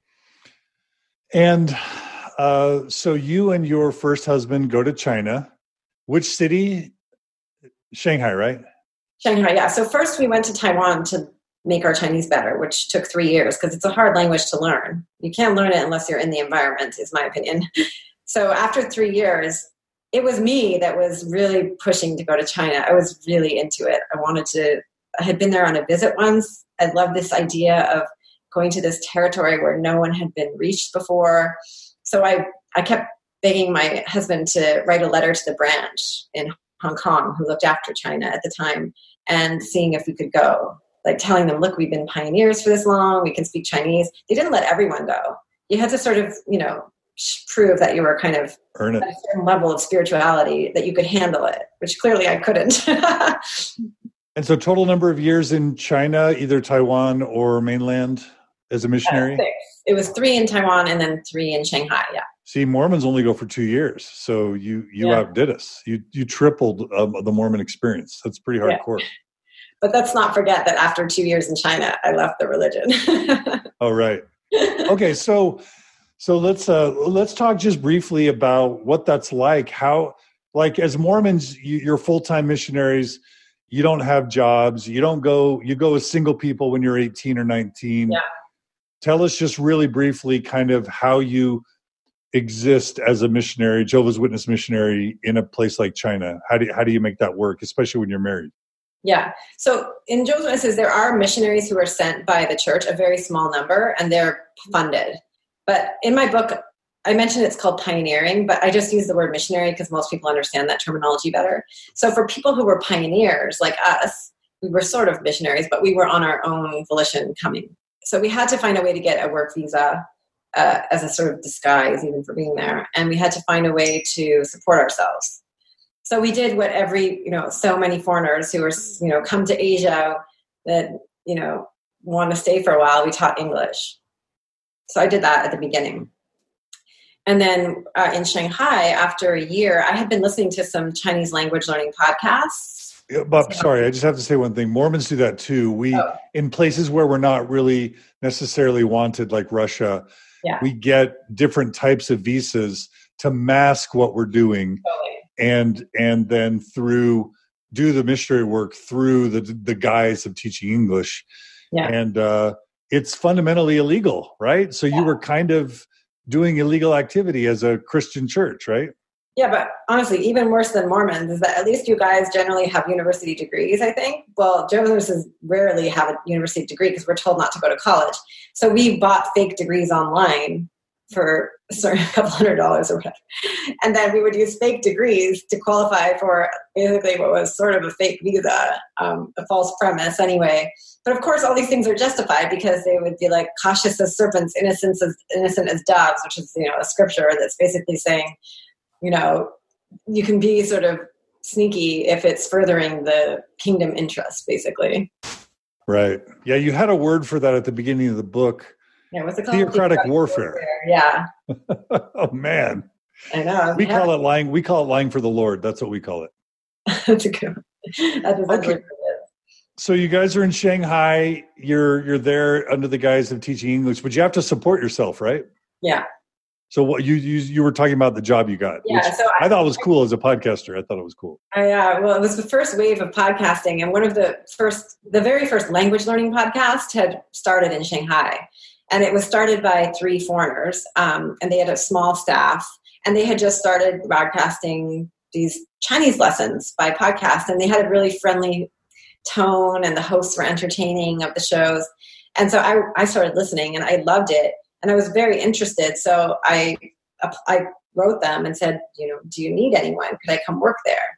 And so you and your first husband go to China. Which city? Shanghai, right? Shanghai, yeah. So first we went to Taiwan to make our Chinese better, which took 3 years, because it's a hard language to learn. You can't learn it unless you're in the environment, is my opinion. So after 3 years, it was me that was really pushing to go to China. I was really into it. I had been there on a visit once. I loved this idea of going to this territory where no one had been reached before. So I kept begging my husband to write a letter to the branch in Hong Kong who looked after China at the time, and seeing if we could go. Like telling them, look, we've been pioneers for this long. We can speak Chinese. They didn't let everyone go. You had to sort of, prove that you were kind of earn it at a certain level of spirituality, that you could handle it, which clearly I couldn't. And so total number of years in China, either Taiwan or mainland as a missionary? 6. It was 3 in Taiwan and then 3 in Shanghai, yeah. See, Mormons only go for 2 years. So you outdid us. You tripled the Mormon experience. That's pretty hardcore. Yeah. But let's not forget that after 2 years in China, I left the religion. Oh, right. Okay, so let's talk just briefly about what that's like. How, like, as Mormons, you're full-time missionaries. You don't have jobs. You go with single people when you're 18 or 19. Yeah. Tell us just really briefly kind of how you exist as a missionary, Jehovah's Witness missionary, in a place like China. How do you make that work, especially when you're married? Yeah. So in Jehovah's Witnesses, there are missionaries who are sent by the church, a very small number, and they're funded. But in my book, I mentioned it's called pioneering, but I just use the word missionary because most people understand that terminology better. So for people who were pioneers like us, we were sort of missionaries, but we were on our own volition coming. So we had to find a way to get a work visa as a sort of disguise even for being there. And we had to find a way to support ourselves. So we did what so many foreigners who are, come to Asia that, want to stay for a while, we taught English. So I did that at the beginning. And then in Shanghai, after a year, I had been listening to some Chinese language learning podcasts. Yeah, Bob, sorry, I just have to say one thing. Mormons do that too. In places where we're not really necessarily wanted, like Russia, we get different types of visas to mask what we're doing. Totally. And then through do the missionary work through the guise of teaching English. Yeah. And it's fundamentally illegal, right? So you were kind of doing illegal activity as a Christian church, right? Yeah, but honestly, even worse than Mormons is that at least you guys generally have university degrees, I think. Well, Jehovah's Witnesses rarely have a university degree because we're told not to go to college. So we bought fake degrees online for a couple $100 or whatever. And then we would use fake degrees to qualify for basically what was sort of a fake visa, a false premise anyway. But of course, all these things are justified because they would be like cautious as serpents, innocent as doves, which is, a scripture that's basically saying, you can be sort of sneaky if it's furthering the kingdom interest, basically. Right. Yeah, you had a word for that at the beginning of the book. Yeah, what's it called? Theocratic warfare. Yeah. Oh, man. I know. We call it lying. We call it lying for the Lord. That's what we call it. That's a good one. That's okay. So you guys are in Shanghai. You're there under the guise of teaching English, but you have to support yourself, right? Yeah. So what you were talking about the job you got, yeah, which so I thought was cool as a podcaster. I thought it was cool. Well, it was the first wave of podcasting, and one of the very first language learning podcast had started in Shanghai, and it was started by 3 foreigners, and they had a small staff, and they had just started broadcasting these Chinese lessons by podcast, and they had a really friendly tone, and the hosts were entertaining of the shows, and so I started listening, and I loved it. And I was very interested, so I wrote them and said, do you need anyone? Could I come work there?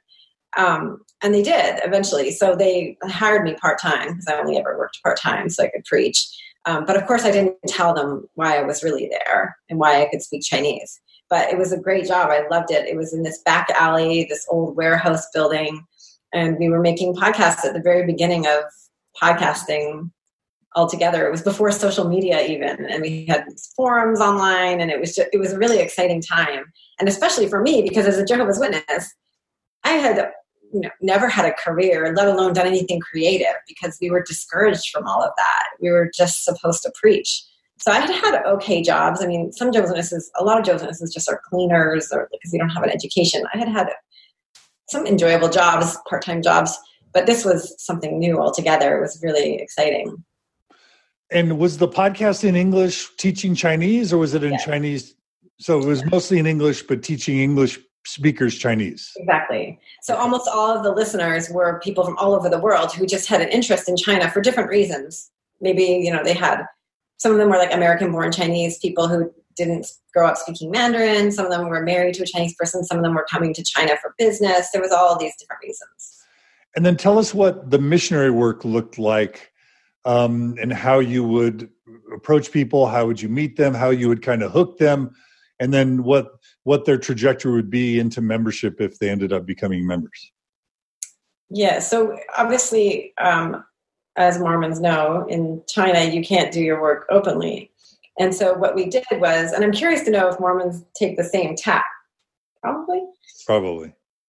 And they did eventually. So they hired me part-time because I only ever worked part-time so I could preach. But of course, I didn't tell them why I was really there and why I could speak Chinese. But it was a great job. I loved it. It was in this back alley, this old warehouse building. And we were making podcasts at the very beginning of podcasting altogether. It was before social media even, and we had forums online, and it was a really exciting time. And especially for me, because as a Jehovah's Witness, I had never had a career, let alone done anything creative, because we were discouraged from all of that. We were just supposed to preach. So I had okay jobs. I mean, a lot of Jehovah's Witnesses just are cleaners or because you don't have an education. I had some enjoyable jobs, part-time jobs, but this was something new altogether. It was really exciting. And was the podcast in English teaching Chinese, or was it in Chinese? So it was mostly in English, but teaching English speakers Chinese. Exactly. So almost all of the listeners were people from all over the world who just had an interest in China for different reasons. Maybe, they had, some of them were like American-born Chinese people who didn't grow up speaking Mandarin. Some of them were married to a Chinese person. Some of them were coming to China for business. There was all these different reasons. And then tell us what the missionary work looked like. And how you would approach people, how would you meet them, how you would kind of hook them, and then what their trajectory would be into membership if they ended up becoming members. Yeah, so obviously, as Mormons know, in China, you can't do your work openly. And so what we did was, and I'm curious to know if Mormons take the same tack. Probably.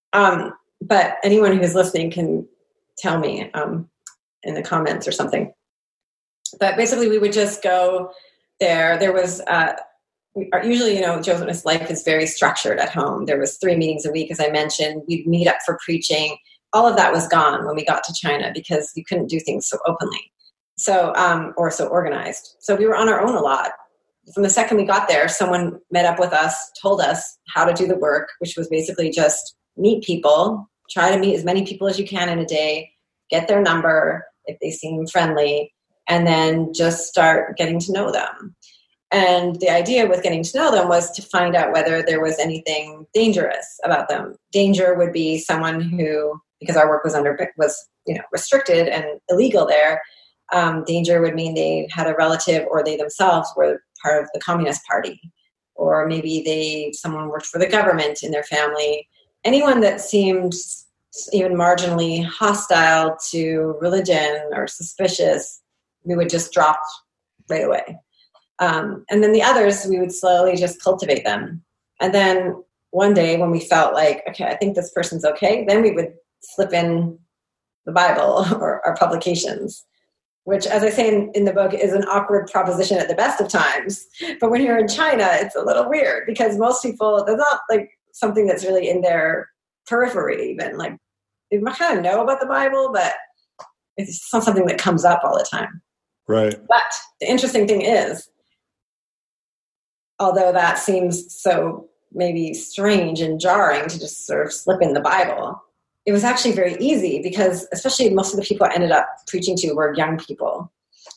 But anyone who's listening can tell me in the comments or something. But basically, we would just go there. There was usually, Jehovah's Witness life is very structured at home. There was 3 meetings a week, as I mentioned. We'd meet up for preaching. All of that was gone when we got to China because you couldn't do things so openly, or so organized. So we were on our own a lot. From the second we got there, someone met up with us, told us how to do the work, which was basically just meet people, try to meet as many people as you can in a day, get their number if they seem friendly, and then just start getting to know them. And the idea with getting to know them was to find out whether there was anything dangerous about them. Danger would be someone who, because our work was restricted and illegal there, danger would mean they had a relative or they themselves were part of the Communist Party, or maybe someone worked for the government in their family. Anyone that seemed even marginally hostile to religion or suspicious, we would just drop right away. And then the others, we would slowly just cultivate them. And then one day when we felt like, okay, I think this person's okay, then we would slip in the Bible or our publications, which, as I say in the book, is an awkward proposition at the best of times. But when you're in China, it's a little weird because most people, there's not like something that's really in their periphery even. Like kind of know about the Bible, but it's not something that comes up all the time. Right. But the interesting thing is, although that seems so maybe strange and jarring to just sort of slip in the Bible, it was actually very easy because especially most of the people I ended up preaching to were young people.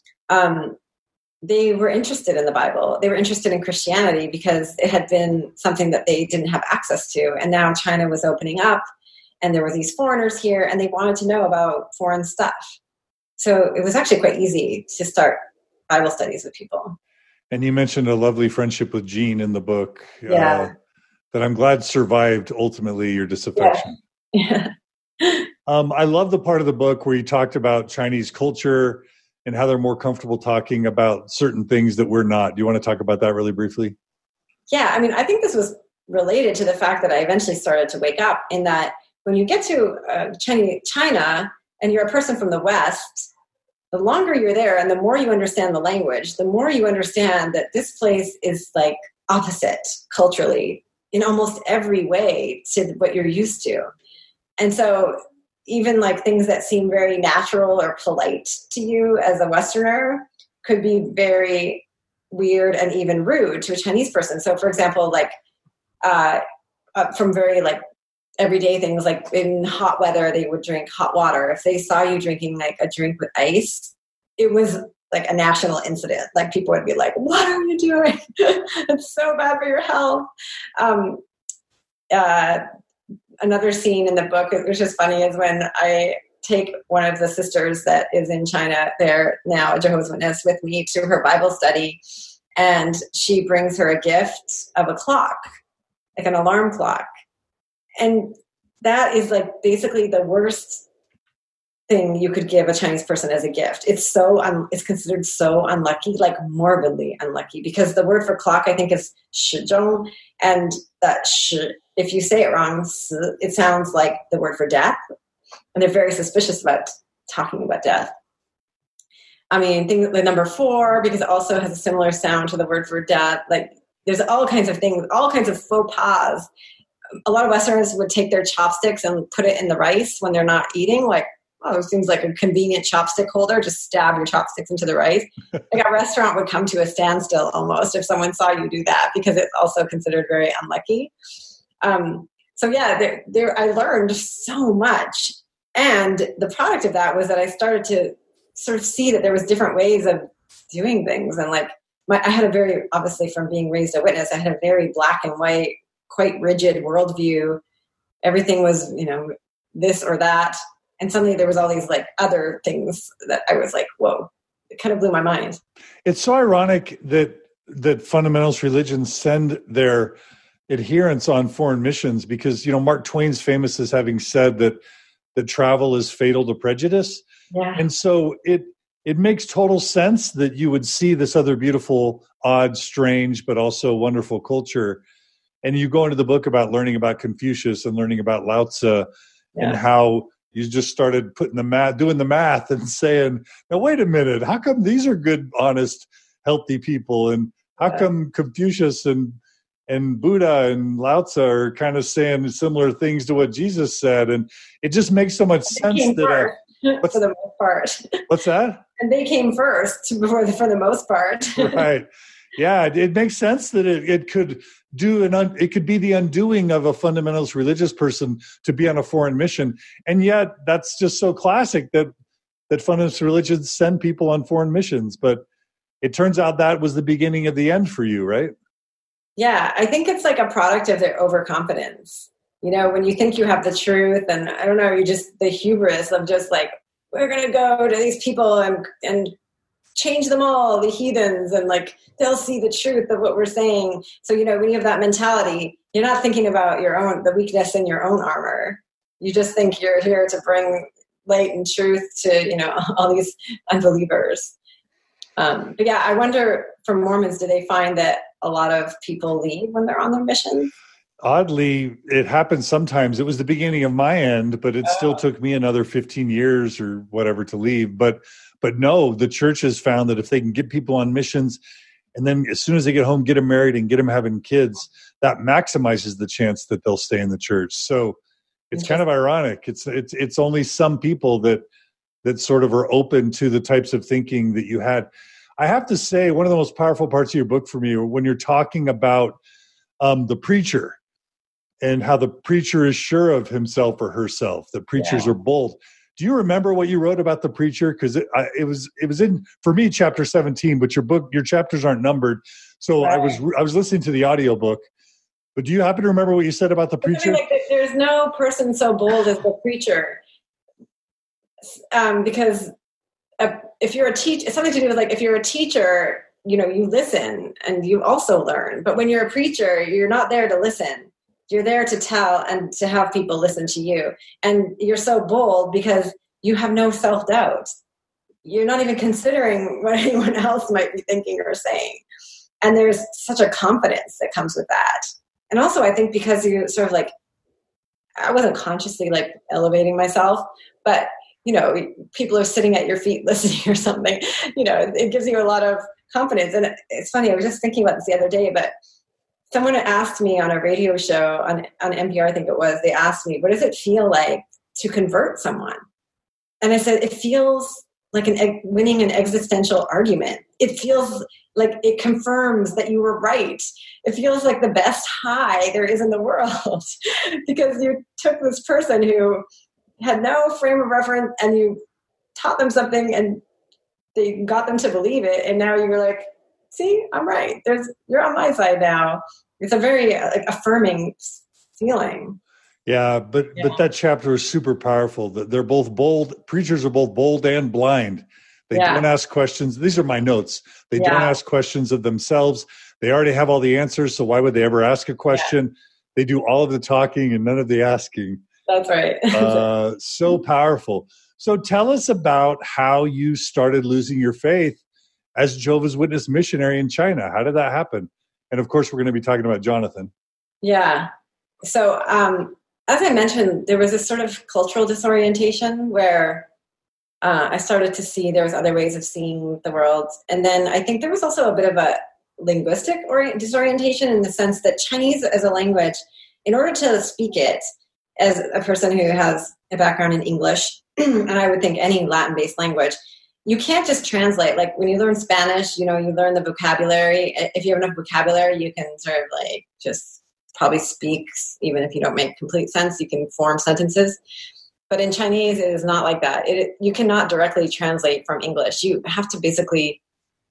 They were interested in the Bible. They were interested in Christianity because it had been something that they didn't have access to. And now China was opening up and there were these foreigners here and they wanted to know about foreign stuff. So it was actually quite easy to start Bible studies with people. And you mentioned a lovely friendship with Jean in the book that I'm glad survived ultimately your disaffection. Yeah. I love the part of the book where you talked about Chinese culture and how they're more comfortable talking about certain things that we're not. Do you want to talk about that really briefly? Yeah, I mean, I think this was related to the fact that I eventually started to wake up in that when you get to China and you're a person from the West, the longer you're there and the more you understand the language, the more you understand that this place is like opposite culturally in almost every way to what you're used to. And so even like things that seem very natural or polite to you as a Westerner could be very weird and even rude to a Chinese person. So for example, like from very like everyday things, like in hot weather, they would drink hot water. If they saw you drinking like a drink with ice, it was like a national incident. Like people would be like, what are you doing? It's so bad for your health. Another scene in the book, which is funny, is when I take one of the sisters that is in China, there now, a Jehovah's Witness, with me to her Bible study. And she brings her a gift of a clock, like an alarm clock. And that is like basically the worst thing you could give a Chinese person as a gift. It's it's considered so unlucky, like morbidly unlucky, because the word for clock, I think, is shizhong, and that if you say it wrong, it sounds like the word for death, and they're very suspicious about talking about death. I mean, think the number 4, because it also has a similar sound to the word for death. Like, there's all kinds of things, all kinds of faux pas. A lot of Westerners would take their chopsticks and put it in the rice when they're not eating. Like, oh, it seems like a convenient chopstick holder. Just stab your chopsticks into the rice. Like a restaurant would come to a standstill almost if someone saw you do that, because it's also considered very unlucky. So yeah, I learned so much. And the product of that was that I started to sort of see that there was different ways of doing things. And like I had a very, obviously from being raised a witness, I had a very black and white, quite rigid worldview. Everything was, this or that. And suddenly there was all these like other things that I was like, whoa, it kind of blew my mind. It's so ironic that fundamentalist religions send their adherents on foreign missions because, Mark Twain's famous as having said that travel is fatal to prejudice. Yeah. And so it makes total sense that you would see this other beautiful, odd, strange, but also wonderful culture. And you go into the book about learning about Confucius and learning about Lao Tzu and how you just started doing the math and saying, now, wait a minute, how come these are good, honest, healthy people? And how come Confucius and Buddha and Lao Tzu are kind of saying similar things to what Jesus said? And it just makes so much sense that for the most part. What's that? And they came first for the most part. Right. Yeah, it makes sense that it could it could be the undoing of a fundamentalist religious person to be on a foreign mission. And yet that's just so classic that fundamentalist religions send people on foreign missions. But it turns out that was the beginning of the end for you, right? Yeah, I think it's like a product of their overconfidence. When you think you have the truth, and I don't know, you just the hubris of just like, we're going to go to these people and change them all, the heathens, and like they'll see the truth of what we're saying. So, when you have that mentality, you're not thinking about the weakness in your own armor. You just think you're here to bring light and truth to, all these unbelievers. But yeah, I wonder for Mormons, do they find that a lot of people leave when they're on their mission? Oddly, it happens sometimes. It was the beginning of my end, but it still took me another 15 years or whatever to leave. But no, the church has found that if they can get people on missions and then as soon as they get home, get them married and get them having kids, that maximizes the chance that they'll stay in the church. So It's kind of ironic. It's only some people that sort of are open to the types of thinking that you had. I have to say, one of the most powerful parts of your book for me, when you're talking about the preacher and how the preacher is sure of himself or herself. The preachers are bold. Do you remember what you wrote about the preacher? Because it was in, for me, chapter 17, but your chapters aren't numbered. So I was listening to the audiobook. But do you happen to remember what you said about the preacher? There's no person so bold as the preacher. Because if you're a teacher, it's something to do with if you're a teacher, you listen and you also learn. But when you're a preacher, you're not there to listen. You're there to tell and to have people listen to you. And you're so bold because you have no self-doubt. You're not even considering what anyone else might be thinking or saying. And there's such a confidence that comes with that. And also, I think because you sort of I wasn't consciously elevating myself, but people are sitting at your feet listening or something, it gives you a lot of confidence. And it's funny, I was just thinking about this the other day, but someone asked me on a radio show on NPR, I think it was, they asked me, what does it feel like to convert someone? And I said, it feels like winning an existential argument. It feels like it confirms that you were right. It feels like the best high there is in the world because you took this person who had no frame of reference and you taught them something and they got them to believe it. And now you're like, see, I'm right. You're on my side now. It's a very affirming feeling. Yeah, but that chapter is super powerful. They're both bold. Preachers are both bold and blind. They don't ask questions. These are my notes. They don't ask questions of themselves. They already have all the answers, so why would they ever ask a question? Yeah. They do all of the talking and none of the asking. That's right. So powerful. So tell us about how you started losing your faith as a Jehovah's Witness missionary in China. How did that happen? And of course, we're going to be talking about Jonathan. Yeah. So as I mentioned, there was this sort of cultural disorientation where I started to see there was other ways of seeing the world. And then I think there was also a bit of a linguistic disorientation in the sense that Chinese as a language, in order to speak it as a person who has a background in English, and I would think any Latin-based language, you can't just translate. Like when you learn Spanish, you learn the vocabulary. If you have enough vocabulary, you can sort of just probably speak, even if you don't make complete sense, you can form sentences. But in Chinese, it is not like that. You cannot directly translate from English. You have to basically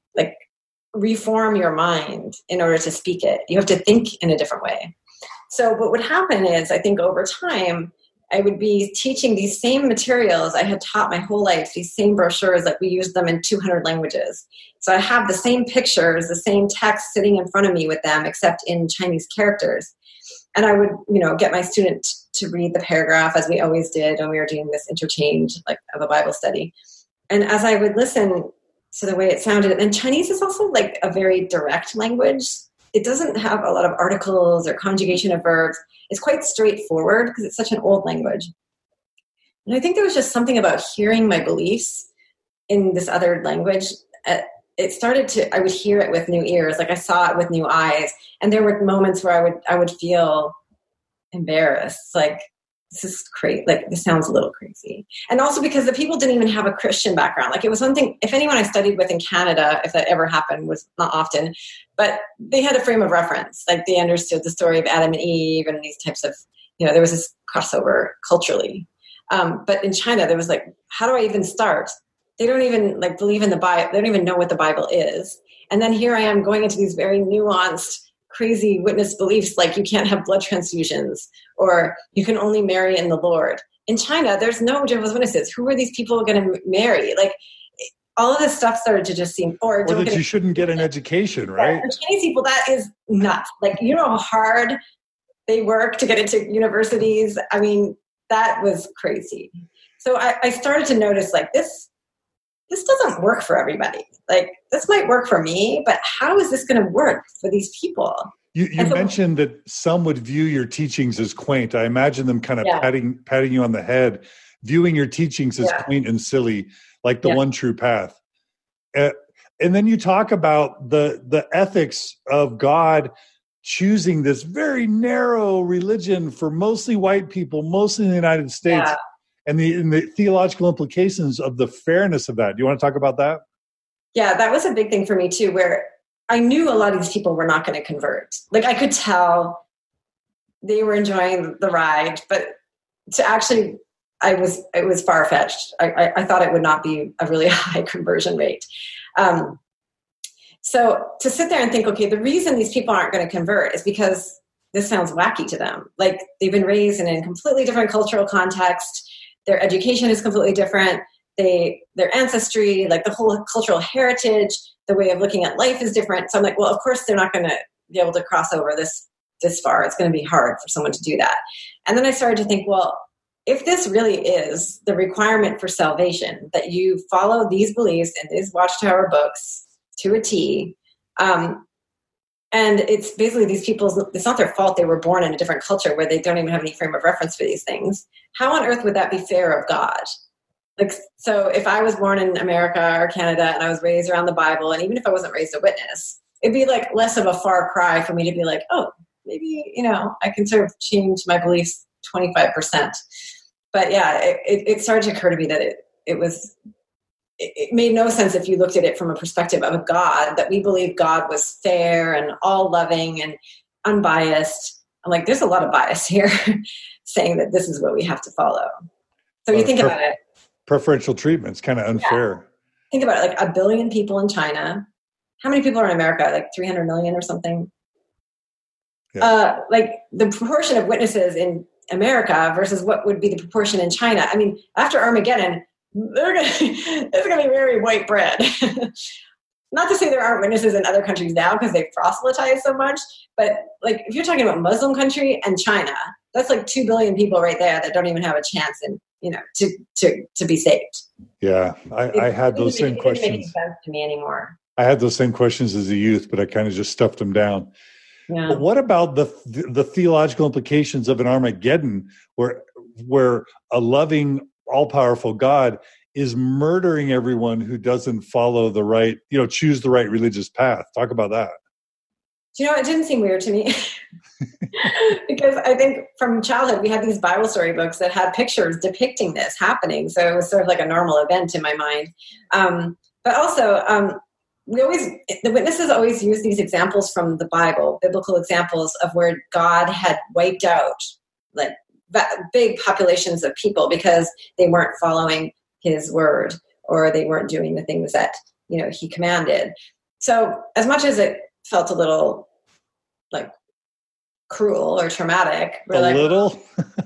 reform your mind in order to speak it. You have to think in a different way. So what would happen is, I think over time, I would be teaching these same materials I had taught my whole life, these same brochures, we used them in 200 languages. So I have the same pictures, the same text sitting in front of me with them, except in Chinese characters. And I would, get my student to read the paragraph as we always did when we were doing this interchange of a Bible study. And as I would listen to the way it sounded, and Chinese is also a very direct language. It doesn't have a lot of articles or conjugation of verbs. It's quite straightforward because it's such an old language. And I think there was just something about hearing my beliefs in this other language. It started to, I would hear it with new ears. I saw it with new eyes. And there were moments where I would feel embarrassed. This is crazy. This sounds a little crazy. And also because the people didn't even have a Christian background. It was something, if anyone I studied with in Canada, if that ever happened, was not often, but they had a frame of reference. They understood the story of Adam and Eve and these types of, there was this crossover culturally. But in China, there was how do I even start? They don't even believe in the Bible. They don't even know what the Bible is. And then here I am going into these very nuanced, crazy witness beliefs, you can't have blood transfusions or you can only marry in the Lord. In China, there's no Jehovah's Witnesses. Who are these people going to marry? All of this stuff started to just seem, or that you shouldn't get an education, right? For Chinese people, that is nuts. You know how hard they work to get into universities? I mean, that was crazy. So I started to notice this doesn't work for everybody. This might work for me, but how is this going to work for these people? You mentioned that some would view your teachings as quaint. I imagine them kind of patting you on the head, viewing your teachings as quaint and silly, like the one true path. And then you talk about the ethics of God choosing this very narrow religion for mostly white people, mostly in the United States, and the theological implications of the fairness of that. Do you want to talk about that? Yeah, that was a big thing for me too, where I knew a lot of these people were not going to convert. Like I could tell they were enjoying the ride, but to actually, it was far-fetched. I thought it would not be a really high conversion rate. So to sit there and think, okay, the reason these people aren't going to convert is because this sounds wacky to them. Like they've been raised in a completely different cultural context. Their education is completely different. Their ancestry, like the whole cultural heritage, the way of looking at life is different. So I'm like, well, of course they're not going to be able to cross over this far. It's going to be hard for someone to do that. And then I started to think, well, if this really is the requirement for salvation, that you follow these beliefs and these Watchtower books to a T, and it's basically these people, it's not their fault they were born in a different culture where they don't even have any frame of reference for these things. How on earth would that be fair of God? Like, so if I was born in America or Canada and I was raised around the Bible, and even if I wasn't raised a witness, it'd be like less of a far cry for me to be like, oh, maybe, I can sort of change my beliefs 25%. But yeah, it started to occur to me that it made no sense if you looked at it from a perspective of a God, that we believe God was fair and all loving and unbiased. I'm like, there's a lot of bias here saying that this is what we have to follow. So you think about it. Preferential treatment's kind of unfair. Yeah. Think about it, like 1 billion people in China. How many people are in America? Like 300 million or something? Yeah. Like the proportion of witnesses in America versus what would be the proportion in China. I mean, after Armageddon, it's going to be very white bread. Not to say there aren't witnesses in other countries now because they've proselytized so much, but like if you're talking about Muslim country and China, that's like 2 billion people right there that don't even have a chance to be saved. Yeah, I had those same questions. It didn't make sense to me anymore. I had those same questions as a youth, but I kind of just stuffed them down. Yeah. But what about the theological implications of an Armageddon where a loving, all-powerful God is murdering everyone who doesn't follow the right, choose the right religious path? Talk about that. It didn't seem weird to me because I think from childhood we had these Bible story books that had pictures depicting this happening. So it was sort of like a normal event in my mind. But also, the witnesses always use these examples from the Bible, biblical examples of where God had wiped out like big populations of people because they weren't following his word or they weren't doing the things that, he commanded. So as much as it felt a little like cruel or traumatic. Little?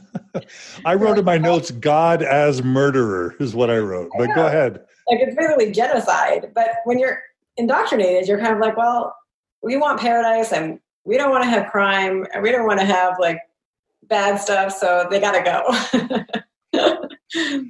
I wrote in my notes, God as murderer is what I wrote, but go ahead. Like it's basically genocide. But when you're indoctrinated, you're kind of like, well, we want paradise and we don't want to have crime and we don't want to have like bad stuff. So they got to go.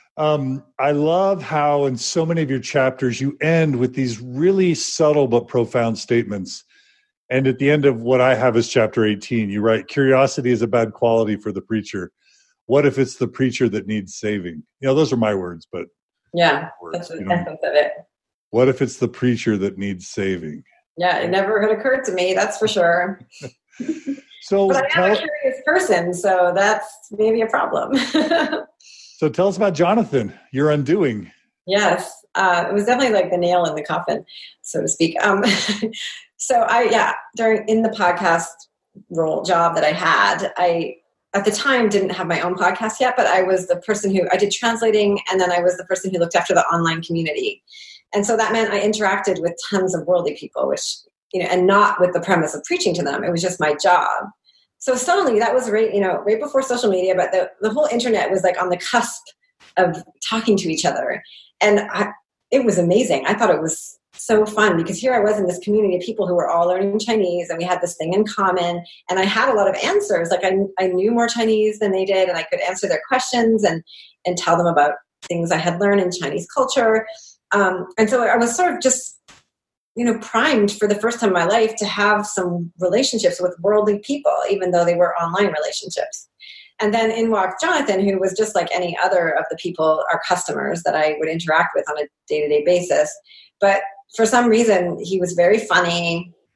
I love how in so many of your chapters, you end with these really subtle but profound statements. And at the end of what I have is chapter 18, you write, curiosity is a bad quality for the preacher. What if it's the preacher that needs saving? Those are my words, but yeah, that's the essence of it. What if it's the preacher that needs saving? Yeah, it never had occurred to me, that's for sure. But I am a curious person, so that's maybe a problem. So tell us about Jonathan, your undoing. Yes, it was definitely like the nail in the coffin, so to speak. So in the podcast job that I had, I at the time didn't have my own podcast yet, but I was the person I did translating, and then I was the person who looked after the online community. And so that meant I interacted with tons of worldly people, which, and not with the premise of preaching to them. It was just my job. So suddenly that was right before social media, but the whole internet was like on the cusp of talking to each other. And it was amazing. I thought it was so fun because here I was in this community of people who were all learning Chinese and we had this thing in common. And I had a lot of answers. Like I knew more Chinese than they did and I could answer their questions and tell them about things I had learned in Chinese culture. And so I was sort of just, primed for the first time in my life to have some relationships with worldly people, even though they were online relationships. And then in walked Jonathan, who was just like any other of the people, our customers that I would interact with on a day-to-day basis. But for some reason, he was very funny.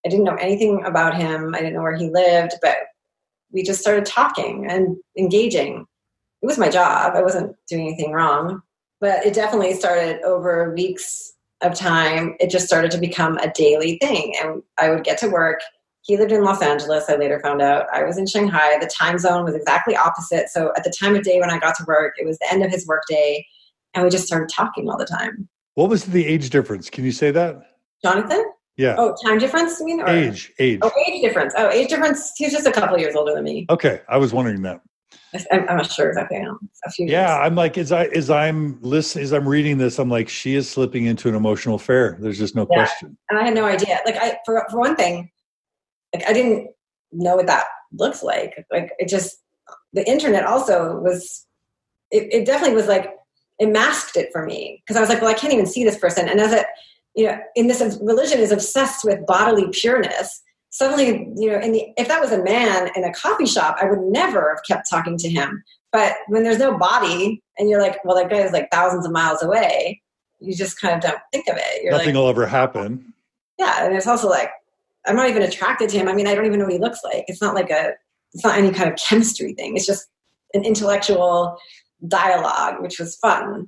I didn't know anything about him. I didn't know where he lived, but we just started talking and engaging. It was my job. I wasn't doing anything wrong, but it definitely started over weeks of time. It just started to become a daily thing. And I would get to work. He lived in Los Angeles. I later found out I was in Shanghai. The time zone was exactly opposite. So at the time of day when I got to work, it was the end of his work day. And we just started talking all the time. What was the age difference? Can you say that? Jonathan? Yeah. Oh, time difference, you mean? Or? Age. Oh, age difference. Oh, age difference. He's just a couple of years older than me. Okay. I was wondering that. I'm not sure exactly. A few years. Yeah. I'm like, as I'm reading this, I'm like, she is slipping into an emotional affair. There's just no question. And I had no idea. Like for one thing, like I didn't know what that looks like. Like it just, the internet also was, it definitely was like, it masked it for me. Cause I was like, well, I can't even see this person. And as in this religion is obsessed with bodily pureness. Suddenly, if that was a man in a coffee shop, I would never have kept talking to him. But when there's no body and you're like, well, that guy is like thousands of miles away, you just kind of don't think of it. Nothing will ever happen. Yeah. And it's also like, I'm not even attracted to him. I mean, I don't even know what he looks like. It's not any kind of chemistry thing. It's just an intellectual dialogue, which was fun.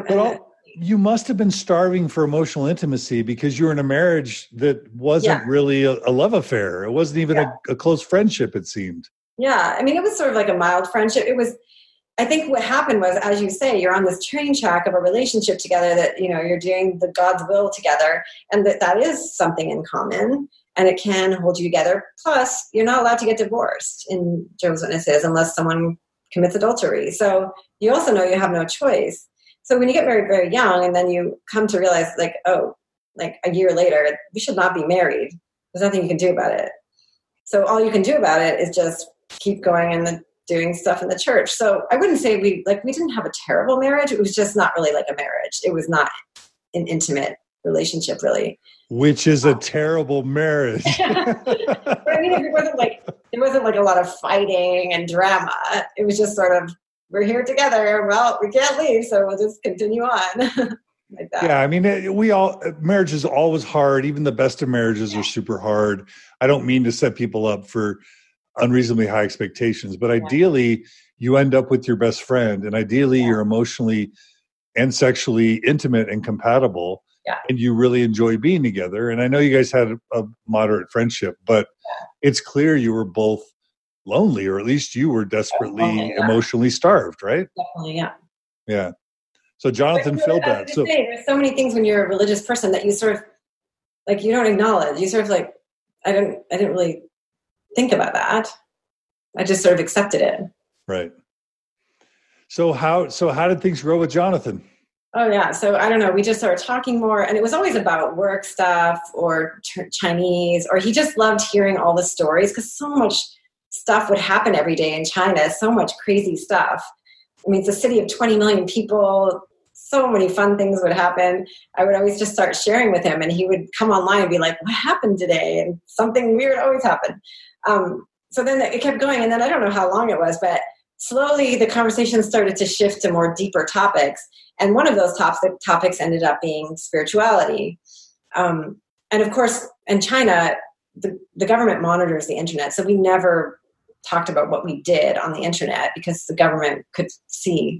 You must have been starving for emotional intimacy because you were in a marriage that wasn't really a love affair. It wasn't even a close friendship, it seemed. Yeah. I mean, it was sort of like a mild friendship. It was, I think what happened was, as you say, you're on this train track of a relationship together that, you're doing the God's will together, and that is something in common, and it can hold you together. Plus, you're not allowed to get divorced in Jehovah's Witnesses unless someone commits adultery. So you also know you have no choice. So when you get married very young and then you come to realize like a year later, we should not be married. There's nothing you can do about it. So all you can do about it is just keep going and doing stuff in the church. So I wouldn't say we didn't have a terrible marriage. It was just not really like a marriage. It was not an intimate relationship really. Which is a terrible marriage. But I mean, it wasn't like a lot of fighting and drama. It was just sort of, we're here together. Well, we can't leave, so we'll just continue on like that. Yeah, I mean, marriage is always hard. Even the best of marriages are super hard. I don't mean to set people up for unreasonably high expectations, but ideally, you end up with your best friend, and ideally, you're emotionally and sexually intimate and compatible, and you really enjoy being together. And I know you guys had a moderate friendship, but it's clear you were both lonely, or at least you were desperately emotionally starved, right? Definitely, yeah. Yeah. So Jonathan filled that. So there's so many things when you're a religious person that you sort of like you don't acknowledge. You sort of like I didn't really think about that. I just sort of accepted it. Right. So how did things grow with Jonathan? Oh yeah. So I don't know. We just started talking more, and it was always about work stuff or Chinese, or he just loved hearing all the stories because so much stuff would happen every day in China, so much crazy stuff. I mean, it's a city of 20 million people. So many fun things would happen. I would always just start sharing with him, and he would come online and be like, what happened today? And something weird always happened. So then it kept going, and then I don't know how long it was, but slowly the conversation started to shift to more deeper topics. And one of those topics ended up being spirituality. And of course, in China, the government monitors the internet. So we never talked about what we did on the internet because the government could see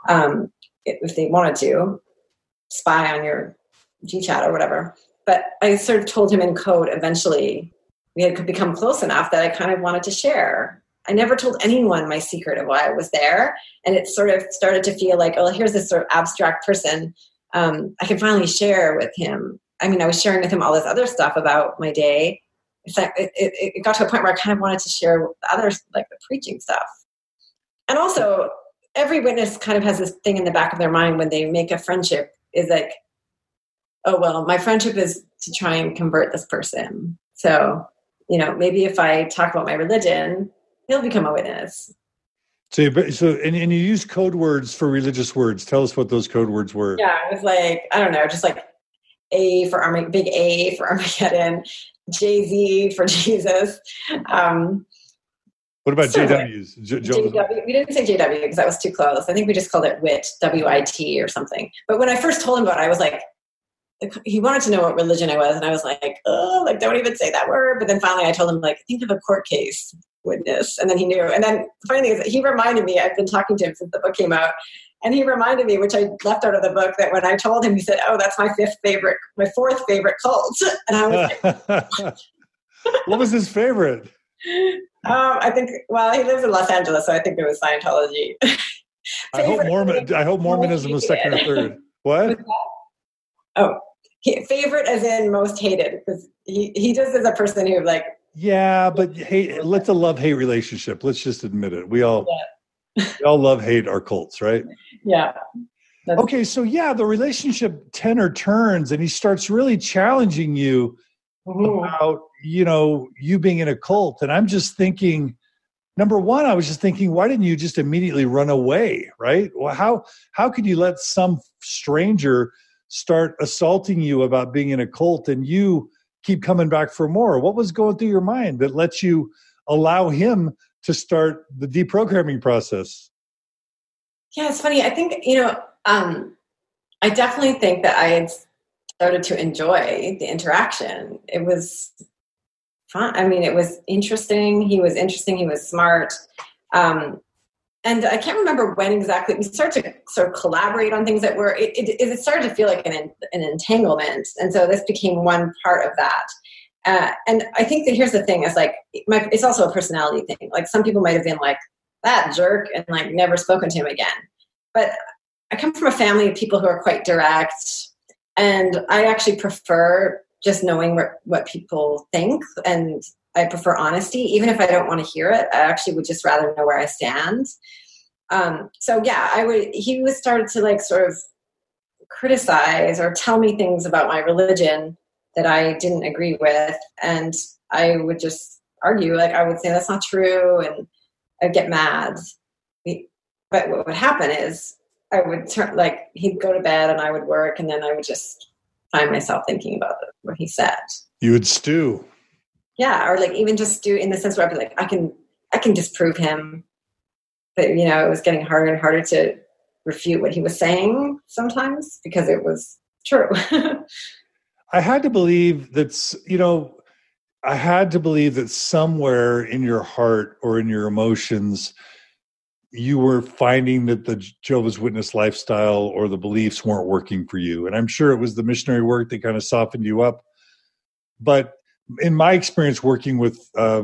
if they wanted to spy on your GChat or whatever. But I sort of told him in code eventually we had become close enough that I kind of wanted to share. I never told anyone my secret of why I was there. And it sort of started to feel like, oh, here's this sort of abstract person. I can finally share with him. I mean, I was sharing with him all this other stuff about my day. It's like it got to a point where I kind of wanted to share with the others, like the preaching stuff. And also, every witness kind of has this thing in the back of their mind when they make a friendship is like, oh, well, my friendship is to try and convert this person. So, maybe if I talk about my religion, he'll become a witness. So you use code words for religious words. Tell us what those code words were. Yeah, it was like, I don't know, just like A for big A for Armageddon, JZ for Jesus. What about JWs? JW. We didn't say JW because that was too close. I think we just called it WIT, WIT or something. But when I first told him about it, I was like, he wanted to know what religion I was. And I was like, oh, like, don't even say that word. But then finally I told him, like, think of a court case witness. And then he knew. And then the funny thing is that he reminded me, I've been talking to him since the book came out. And he reminded me, which I left out of the book, that when I told him, he said, oh, that's my fourth favorite cult. And I was like, what was his favorite? I think, well, he lives in Los Angeles, so I think it was Scientology. I hope Mormonism was second or third. What? Oh, favorite as in most hated, because he just is a person who, like. Yeah, but let's a love-hate relationship. Let's just admit it. We all love-hate our cults, right? Yeah. Okay, so the relationship tenor turns, and he starts really challenging you about, you being in a cult. And I'm just thinking, number one, I was just thinking, why didn't you just immediately run away, right? Well, how could you let some stranger start assaulting you about being in a cult and you keep coming back for more? What was going through your mind that lets you allow him to start the deprogramming process? Yeah, it's funny. I think, I definitely think that I had started to enjoy the interaction. It was fun. I mean, it was interesting. He was interesting. He was smart. And I can't remember when exactly we started to sort of collaborate on things that were, it started to feel like an entanglement. And so this became one part of that. And I think that here's the thing, is like, it's also a personality thing. Like, some people might have been like, that jerk, and like never spoken to him again. But I come from a family of people who are quite direct, and I actually prefer just knowing what people think, and I prefer honesty. Even if I don't want to hear it, I actually would just rather know where I stand. He was started to like sort of criticize or tell me things about my religion that I didn't agree with. And I would just argue, like I would say, that's not true. And I'd get mad. But what would happen is I would he'd go to bed and I would work, and then I would just find myself thinking about what he said. You would stew. Yeah, or like even just stew in the sense where I'd be like, I can disprove him. But, it was getting harder and harder to refute what he was saying sometimes because it was true. I had to believe that, somewhere in your heart or in your emotions, you were finding that the Jehovah's Witness lifestyle or the beliefs weren't working for you. And I'm sure it was the missionary work that kind of softened you up. But in my experience working with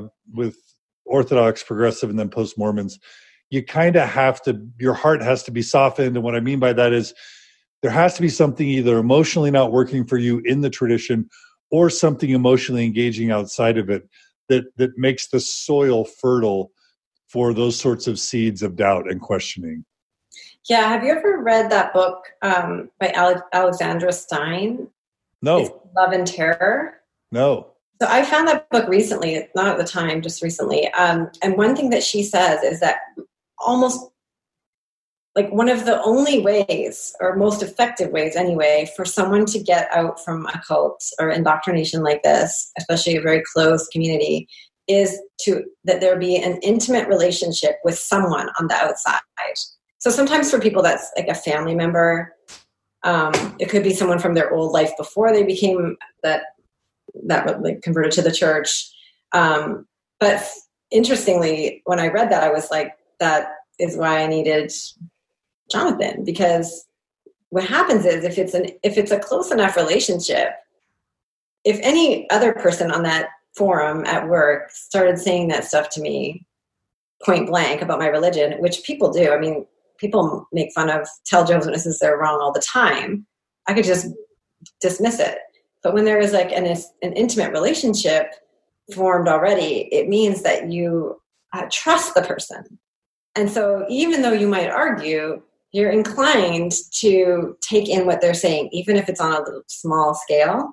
Orthodox, progressive, and then post-Mormons, you kind of have to, your heart has to be softened. And what I mean by that is there has to be something either emotionally not working for you in the tradition or something emotionally engaging outside of it that makes the soil fertile for those sorts of seeds of doubt and questioning. Yeah. Have you ever read that book by Alexandra Stein? No. It's Love and Terror? No. So I found that book recently, not at the time, just recently. And one thing that she says is that almost like one of the only ways, or most effective ways anyway, for someone to get out from a cult or indoctrination like this, especially a very closed community, is that there be an intimate relationship with someone on the outside. So sometimes for people that's like a family member. It could be someone from their old life before they became that like converted to the church. But interestingly, when I read that, I was like, that is why I needed Jonathan, because what happens is if it's a close enough relationship, if any other person on that forum at work started saying that stuff to me point blank about my religion, which people do. I mean, people make fun of, tell Jehovah's Witnesses they're wrong all the time. I could just dismiss it. But when there is like an intimate relationship formed already, it means that you trust the person. And so even though you might argue, you're inclined to take in what they're saying, even if it's on a little small scale.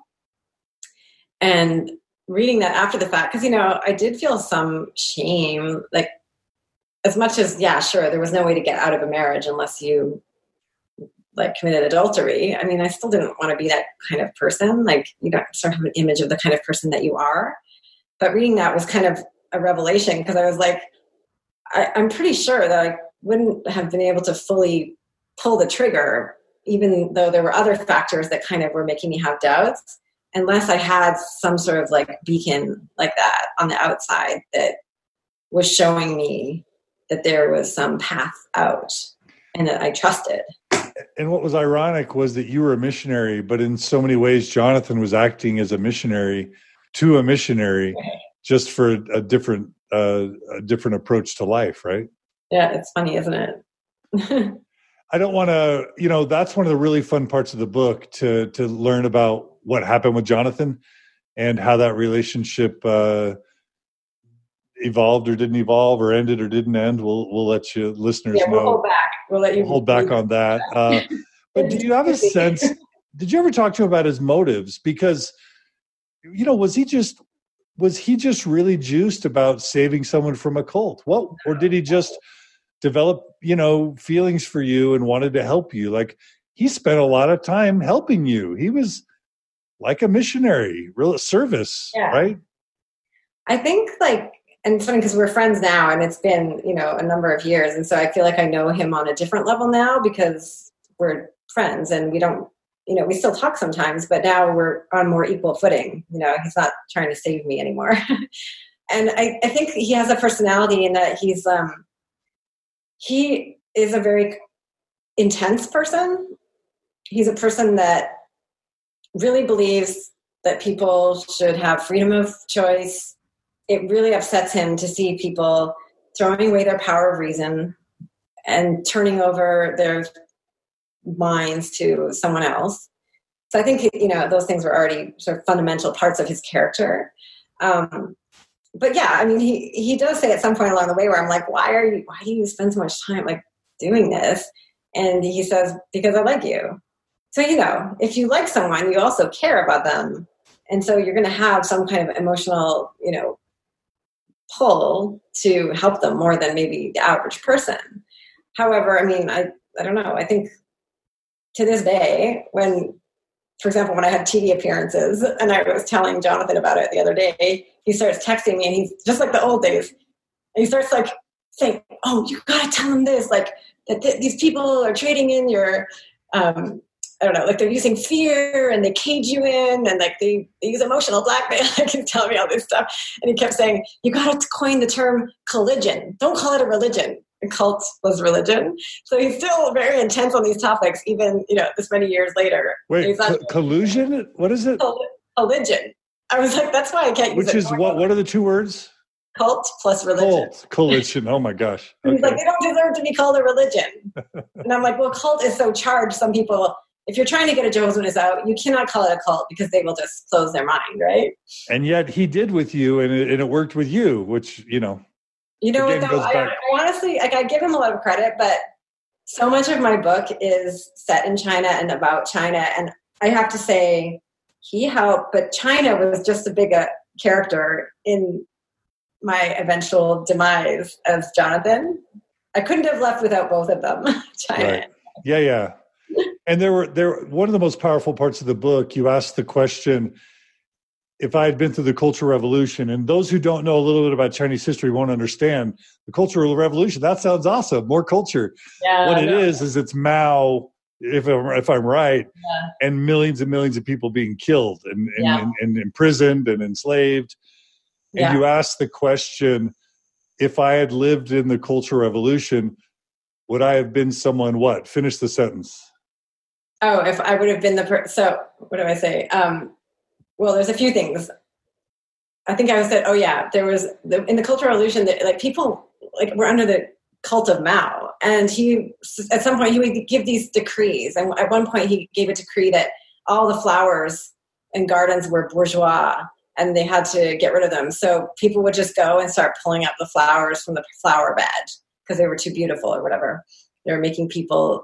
And reading that after the fact, because, I did feel some shame, like as much as, yeah, sure, there was no way to get out of a marriage unless you like committed adultery. I mean, I still didn't want to be that kind of person. Like, you don't sort of have an image of the kind of person that you are. But reading that was kind of a revelation, because I was like, I'm pretty sure that I wouldn't have been able to fully pull the trigger, even though there were other factors that kind of were making me have doubts, unless I had some sort of like beacon like that on the outside that was showing me that there was some path out and that I trusted. And what was ironic was that you were a missionary, but in so many ways, Jonathan was acting as a missionary to a missionary, just for a different approach to life, right? Yeah, it's funny, isn't it? I don't want to, that's one of the really fun parts of the book, to learn about what happened with Jonathan and how that relationship evolved or didn't evolve, or ended or didn't end. We'll let you listeners know. We'll hold back. We'll hold back on that. But do you have a sense? Did you ever talk to him about his motives? Because was he just really juiced about saving someone from a cult? Or did he just develop feelings for you and wanted to help you? Like, he spent a lot of time helping you. He was like a missionary, real service, right? I think and it's funny because we're friends now, and it's been, a number of years. And so I feel like I know him on a different level now because we're friends, and we don't, we still talk sometimes, but now we're on more equal footing. He's not trying to save me anymore. And I think he has a personality in that he is a very intense person. He's a person that really believes that people should have freedom of choice. It really upsets him to see people throwing away their power of reason and turning over their minds to someone else. So I think, those things were already sort of fundamental parts of his character. But yeah, I mean, he does say at some point along the way where I'm like, why do you spend so much time doing this? And he says, because I like you. So, if you like someone, you also care about them. And so you're going to have some kind of emotional, pull to help them more than maybe the average person. However, I mean, I don't know. I think to this day, for example, when I had TV appearances and I was telling Jonathan about it the other day, he starts texting me, and he's just like the old days. And he starts saying, oh, you got to tell him this, that these people are trading in your, I don't know, they're using fear and they cage you in, and they use emotional blackmail. He's telling me all this stuff. And he kept saying, you got to coin the term collision. Don't call it a religion. A cult was religion. So he's still very intense on these topics, even, this many years later. Wait, collusion? What is it? Collision. I was like, that's why I can't use it. Which is what are the two words? Cult plus religion. Cult, collision. Oh my gosh. Okay. He's like, they don't deserve to be called a religion. And I'm like, well, cult is so charged. Some people, if you're trying to get a Jehovah's Witness out, you cannot call it a cult because they will just close their mind, right? And yet he did with you, and it worked with you, which, You know what, though? I honestly, I give him a lot of credit, but so much of my book is set in China and about China. And I have to say, he helped, but China was just a big character in my eventual demise as Jonathan. I couldn't have left without both of them. China. Right. Yeah. And there were one of the most powerful parts of the book. You asked the question, if I had been through the Cultural Revolution, and those who don't know a little bit about Chinese history won't understand the Cultural Revolution. That sounds awesome. More culture. Yeah, what it is it's Mao, if I'm right, and millions of people being killed and imprisoned and enslaved. And you asked the question, if I had lived in the Cultural Revolution, would I have been someone what? Finish the sentence. Oh, if I would have been so what do I say? Well, there's a few things. I think I said, there was in the Cultural Revolution that people were under the cult of Mao, and he at some point he would give these decrees, and at one point he gave a decree that all the flowers and gardens were bourgeois, and they had to get rid of them. So people would just go and start pulling up the flowers from the flower bed because they were too beautiful or whatever. They were making people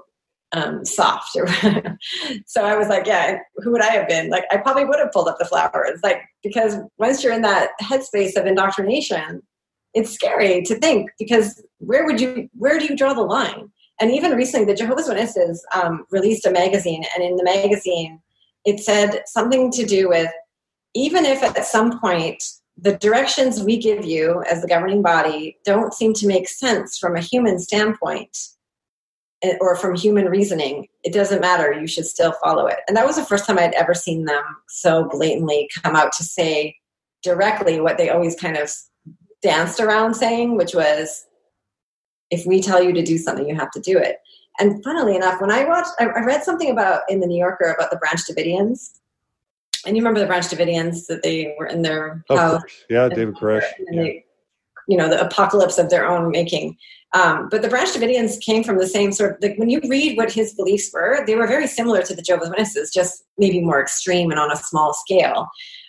soft or whatever. So I was like, who would I have been? I probably would have pulled up the flowers, because once you're in that headspace of indoctrination, it's scary to think, because where do you draw the line? And even recently, the Jehovah's Witnesses released a magazine, and in the magazine, it said something to do with, even if at some point the directions we give you as the governing body don't seem to make sense from a human standpoint, or from human reasoning, it doesn't matter. You should still follow it. And that was the first time I'd ever seen them so blatantly come out to say directly what they always kind of danced around saying, which was, if we tell you to do something, you have to do it. And funnily enough, when I read something about in the New Yorker about the Branch Davidians. And you remember the Branch Davidians, that they were in their house. Yeah, David Koresh. They, the apocalypse of their own making. But the Branch Davidians came from the same sort of, like when you read what his beliefs were, they were very similar to the Jehovah's Witnesses, just maybe more extreme and on a small scale.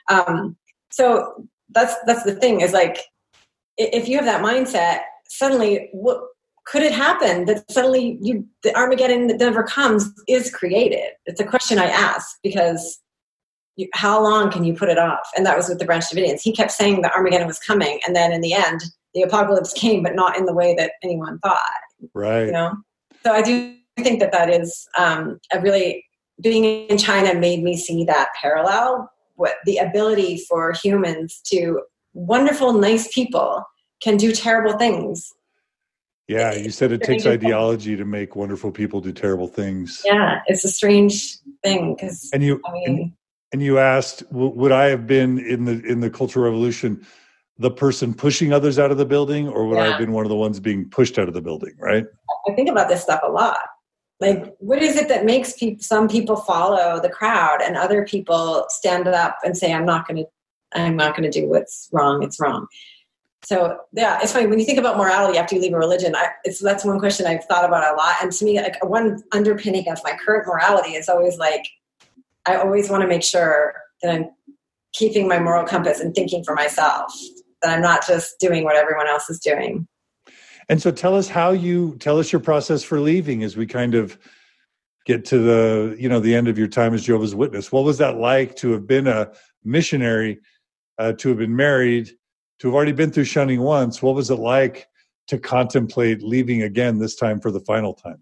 So that's the thing, is like, if you have that mindset, suddenly what could it happen that suddenly the Armageddon that never comes is created? It's a question I ask, because how long can you put it off? And that was with the Branch Davidians. He kept saying that Armageddon was coming, and then in the end, the apocalypse came, but not in the way that anyone thought. Right. So I do think that is being in China made me see that parallel. What the ability for humans to, wonderful, nice people can do terrible things. Yeah, you said it takes ideology to make wonderful people do terrible things. Yeah, it's a strange thing because. And you asked, would I have been in the Cultural Revolution the person pushing others out of the building, or would I have been one of the ones being pushed out of the building? Right. I think about this stuff a lot. Like, what is it that makes some people follow the crowd and other people stand up and say, I'm not going to do what's wrong. It's wrong. So yeah, it's funny when you think about morality after you leave a religion. That's one question I've thought about a lot. And to me, like, one underpinning of my current morality is always like, I always want to make sure that I'm keeping my moral compass and thinking for myself, that I'm not just doing what everyone else is doing. And so tell us your process for leaving as we kind of get to the end of your time as Jehovah's Witness. What was that like to have been a missionary, to have been married, to have already been through shunning once? What was it like to contemplate leaving again, this time for the final time?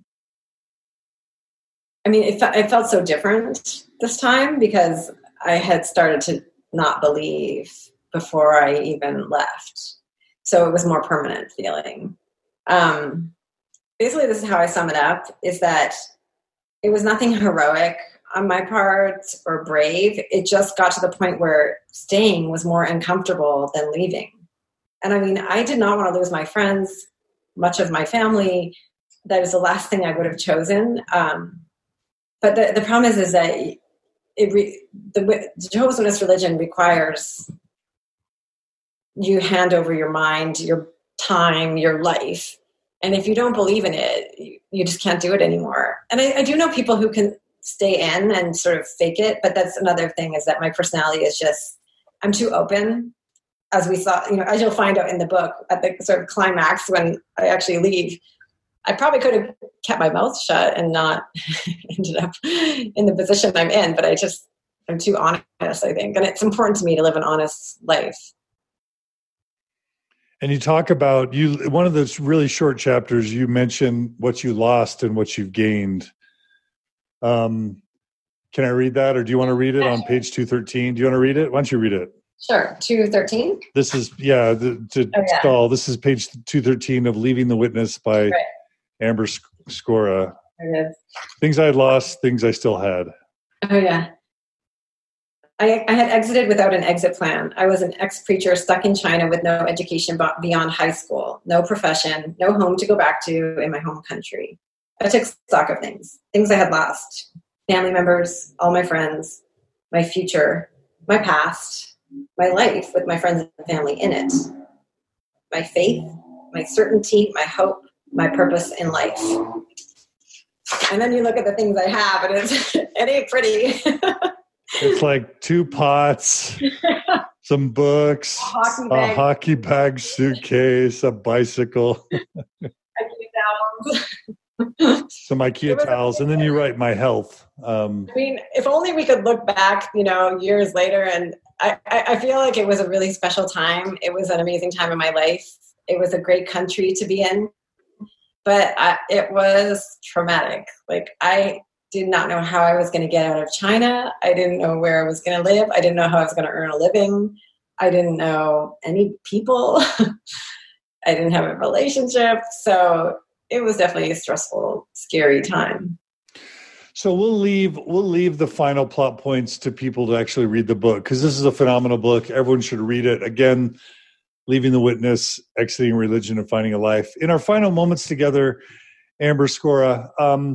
I mean, it felt so different this time because I had started to not believe before I even left. So it was more permanent feeling. Basically, this is how I sum it up, is that it was nothing heroic on my part or brave. It just got to the point where staying was more uncomfortable than leaving. And I mean, I did not want to lose my friends, much of my family. That was the last thing I would have chosen. But the problem is that the Jehovah's Witness religion requires you hand over your mind, your time, your life. And if you don't believe in it, you just can't do it anymore. And I do know people who can stay in and sort of fake it. But that's another thing, is that my personality is just, I'm too open. As we saw, as you'll find out in the book, at the sort of climax when I actually leave, I probably could have kept my mouth shut and not ended up in the position I'm in, but I'm too honest, I think. And it's important to me to live an honest life. And you talk about, one of those really short chapters, you mention what you lost and what you've gained. Can I read that, or do you want to read it on page 213? Do you want to read it? Why don't you read it? Sure. 213? This is, stall. This is page 213 of Leaving the Witness by Amber Scora. Things I had lost, things I still had. Oh, yeah. I had exited without an exit plan. I was an ex-preacher stuck in China with no education beyond high school, no profession, no home to go back to in my home country. I took stock of things I had lost, family members, all my friends, my future, my past, my life with my friends and family in it, my faith, my certainty, my hope, my purpose in life. And then you look at the things I have, and it ain't pretty. It's like 2 pots, some books, a hockey bag, suitcase, a bicycle, some IKEA towels, and then you write my health. I mean, if only we could look back, years later, and I feel like it was a really special time. It was an amazing time in my life. It was a great country to be in, but it was traumatic. Like, I did not know how I was going to get out of China. I didn't know where I was going to live. I didn't know how I was going to earn a living. I didn't know any people. I didn't have a relationship. So it was definitely a stressful, scary time. So we'll leave the final plot points to people to actually read the book, because this is a phenomenal book. Everyone should read it. Again, Leaving the Witness, Exiting Religion and Finding a Life. In our final moments together, Amber Scora,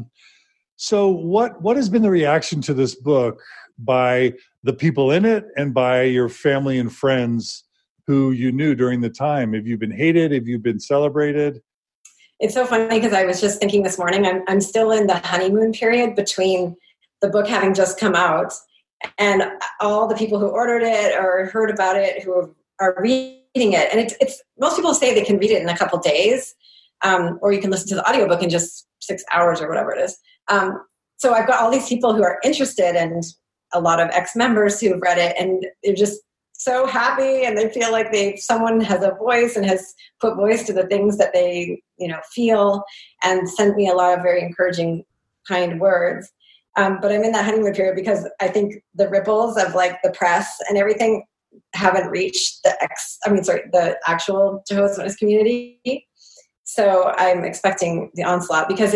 so what has been the reaction to this book by the people in it and by your family and friends who you knew during the time? Have you been hated? Have you been celebrated? It's so funny because I was just thinking this morning, I'm still in the honeymoon period between the book having just come out and all the people who ordered it or heard about it who are reading it. And it's most people say they can read it in a couple days, or you can listen to the audiobook in just 6 hours or whatever it is. So I've got all these people who are interested and a lot of ex-members who've read it, and they're just so happy, and they feel like someone has a voice and has put voice to the things that they, feel, and sent me a lot of very encouraging, kind words. But I'm in that honeymoon period because I think the ripples of like the press and everything haven't reached the actual Jehovah's Witness community. So I'm expecting the onslaught because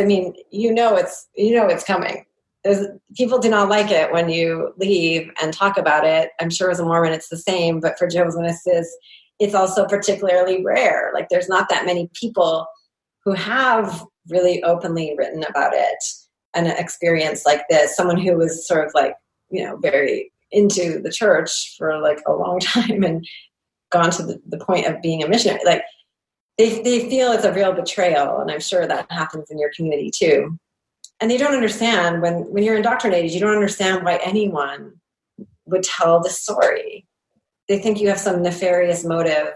it's coming. People do not like it when you leave and talk about it. I'm sure as a Mormon it's the same, but for Jehovah's Witnesses, it's also particularly rare. Like there's not that many people who have really openly written about it, an experience like this. Someone who was sort of like, very into the church for like a long time and gone to the point of being a missionary. Like they feel it's a real betrayal, and I'm sure that happens in your community too. And they don't understand when you're indoctrinated, you don't understand why anyone would tell the story. They think you have some nefarious motive.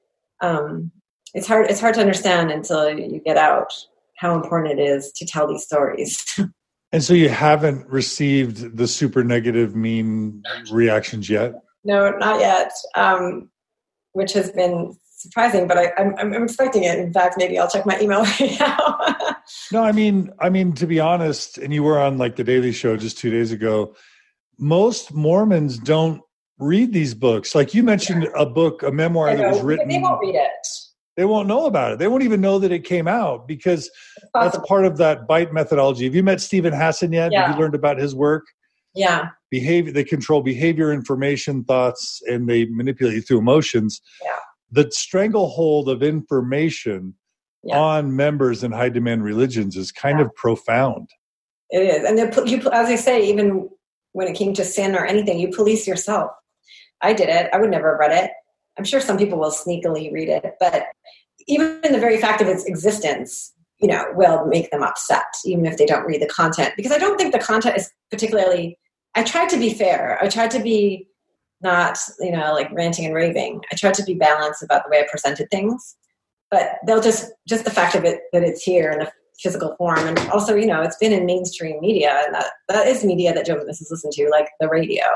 It's hard to understand until you get out how important it is to tell these stories. And so you haven't received the super negative, mean reactions yet? No, not yet, which has been surprising, but I'm expecting it. In fact, maybe I'll check my email right now. No, I mean, to be honest, and you were on like the Daily Show just 2 days ago, most Mormons don't read these books. Like you mentioned a memoir that was written. They won't read it. They won't know about it. They won't even know that it came out because that's part of that BITE methodology. Have you met Stephen Hassan yet? Yeah. Have you learned about his work? Yeah. They control behavior, information, thoughts, and they manipulate you through emotions. Yeah. The stranglehold of information on members in high demand religions is kind of profound. It is. And as I say, even when it came to sin or anything, you police yourself. I did it. I would never have read it. I'm sure some people will sneakily read it, but even the very fact of its existence, will make them upset, even if they don't read the content. Because I don't think the content is particularly, I tried to be fair. I tried to be not, like ranting and raving. I tried to be balanced about the way I presented things, but they'll just the fact of it, that it's here in a physical form. And also, it's been in mainstream media, and that is media that Jehovah's Witnesses listen to, like the radio.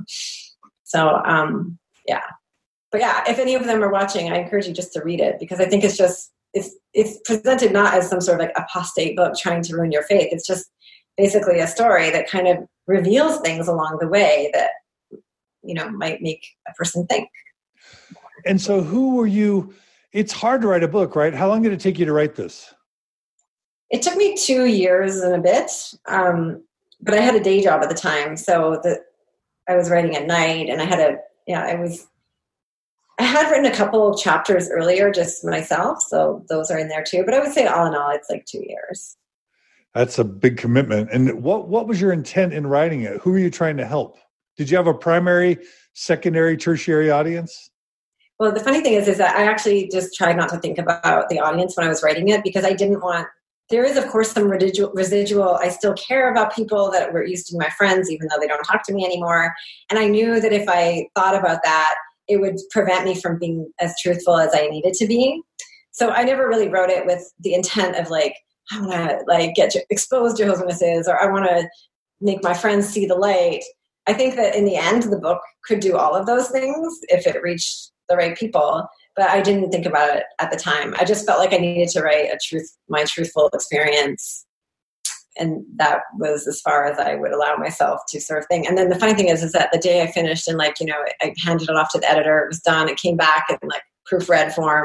So, yeah. But yeah, if any of them are watching, I encourage you just to read it, because I think it's presented not as some sort of like apostate book trying to ruin your faith. It's just basically a story that kind of reveals things along the way that, might make a person think. And so who were you? It's hard to write a book, right? How long did it take you to write this? It took me 2 years and a bit, but I had a day job at the time. So I was writing at night, and I had written a couple chapters earlier just myself, so those are in there too. But I would say all in all, it's like 2 years. That's a big commitment. And what was your intent in writing it? Who were you trying to help? Did you have a primary, secondary, tertiary audience? Well, the funny thing is that I actually just tried not to think about the audience when I was writing it, because I didn't want, there is of course some residual, I still care about people that were used to be my friends, even though they don't talk to me anymore. And I knew that if I thought about that, it would prevent me from being as truthful as I needed to be. So I never really wrote it with the intent of like, I want to like expose Jehovah's Witnesses, or I want to make my friends see the light. I think that in the end, the book could do all of those things if it reached the right people, but I didn't think about it at the time. I just felt like I needed to write my truthful experience. And that was as far as I would allow myself to sort of think. And then the funny thing is that the day I finished and I handed it off to the editor, it was done. It came back in like proofread form.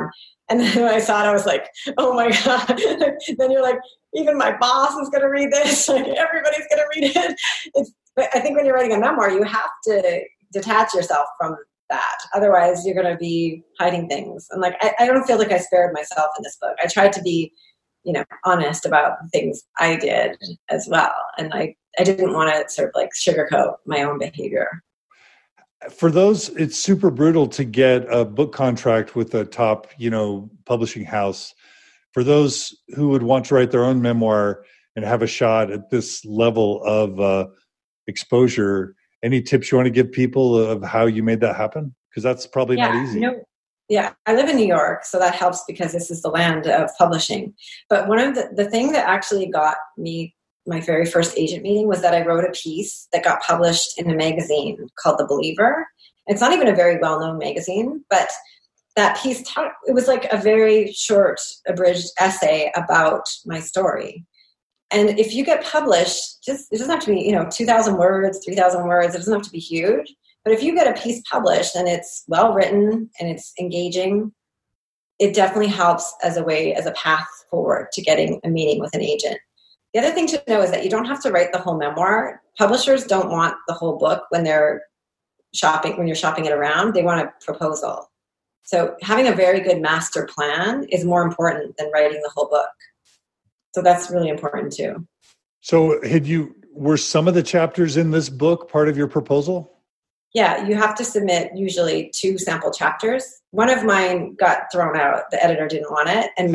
And then when I saw it, I was like, oh my God. Then you're like, even my boss is going to read this. Like everybody's going to read it. But I think when you're writing a memoir, you have to detach yourself from that. Otherwise, you're going to be hiding things. And like, I don't feel like I spared myself in this book. I tried to be, honest about the things I did as well. And I didn't want to sort of like sugarcoat my own behavior. For those, it's super brutal to get a book contract with a top, publishing house. For those who would want to write their own memoir and have a shot at this level of exposure, any tips you want to give people of how you made that happen? Because that's probably not easy. Yeah, I live in New York, so that helps because this is the land of publishing. But one of the thing that actually got me my very first agent meeting was that I wrote a piece that got published in a magazine called The Believer. It's not even a very well-known magazine, but that piece, it was like a very short, abridged essay about my story. And if you get published, it doesn't have to be, 2,000 words, 3,000 words. It doesn't have to be huge. But if you get a piece published and it's well-written and it's engaging, it definitely helps as a path forward to getting a meeting with an agent. The other thing to know is that you don't have to write the whole memoir. Publishers don't want the whole book when you're shopping it around. They want a proposal. So having a very good master plan is more important than writing the whole book. So that's really important too. So were some of the chapters in this book part of your proposal? Yeah, you have to submit usually 2 sample chapters. One of mine got thrown out. The editor didn't want it. And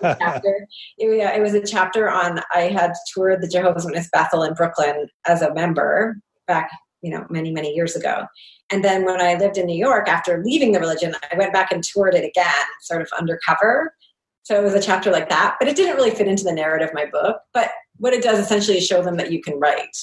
it was a chapter on, I had toured the Jehovah's Witness Bethel in Brooklyn as a member back, many, many years ago. And then when I lived in New York, after leaving the religion, I went back and toured it again, sort of undercover. So it was a chapter like that, but it didn't really fit into the narrative of my book. But what it does essentially is show them that you can write.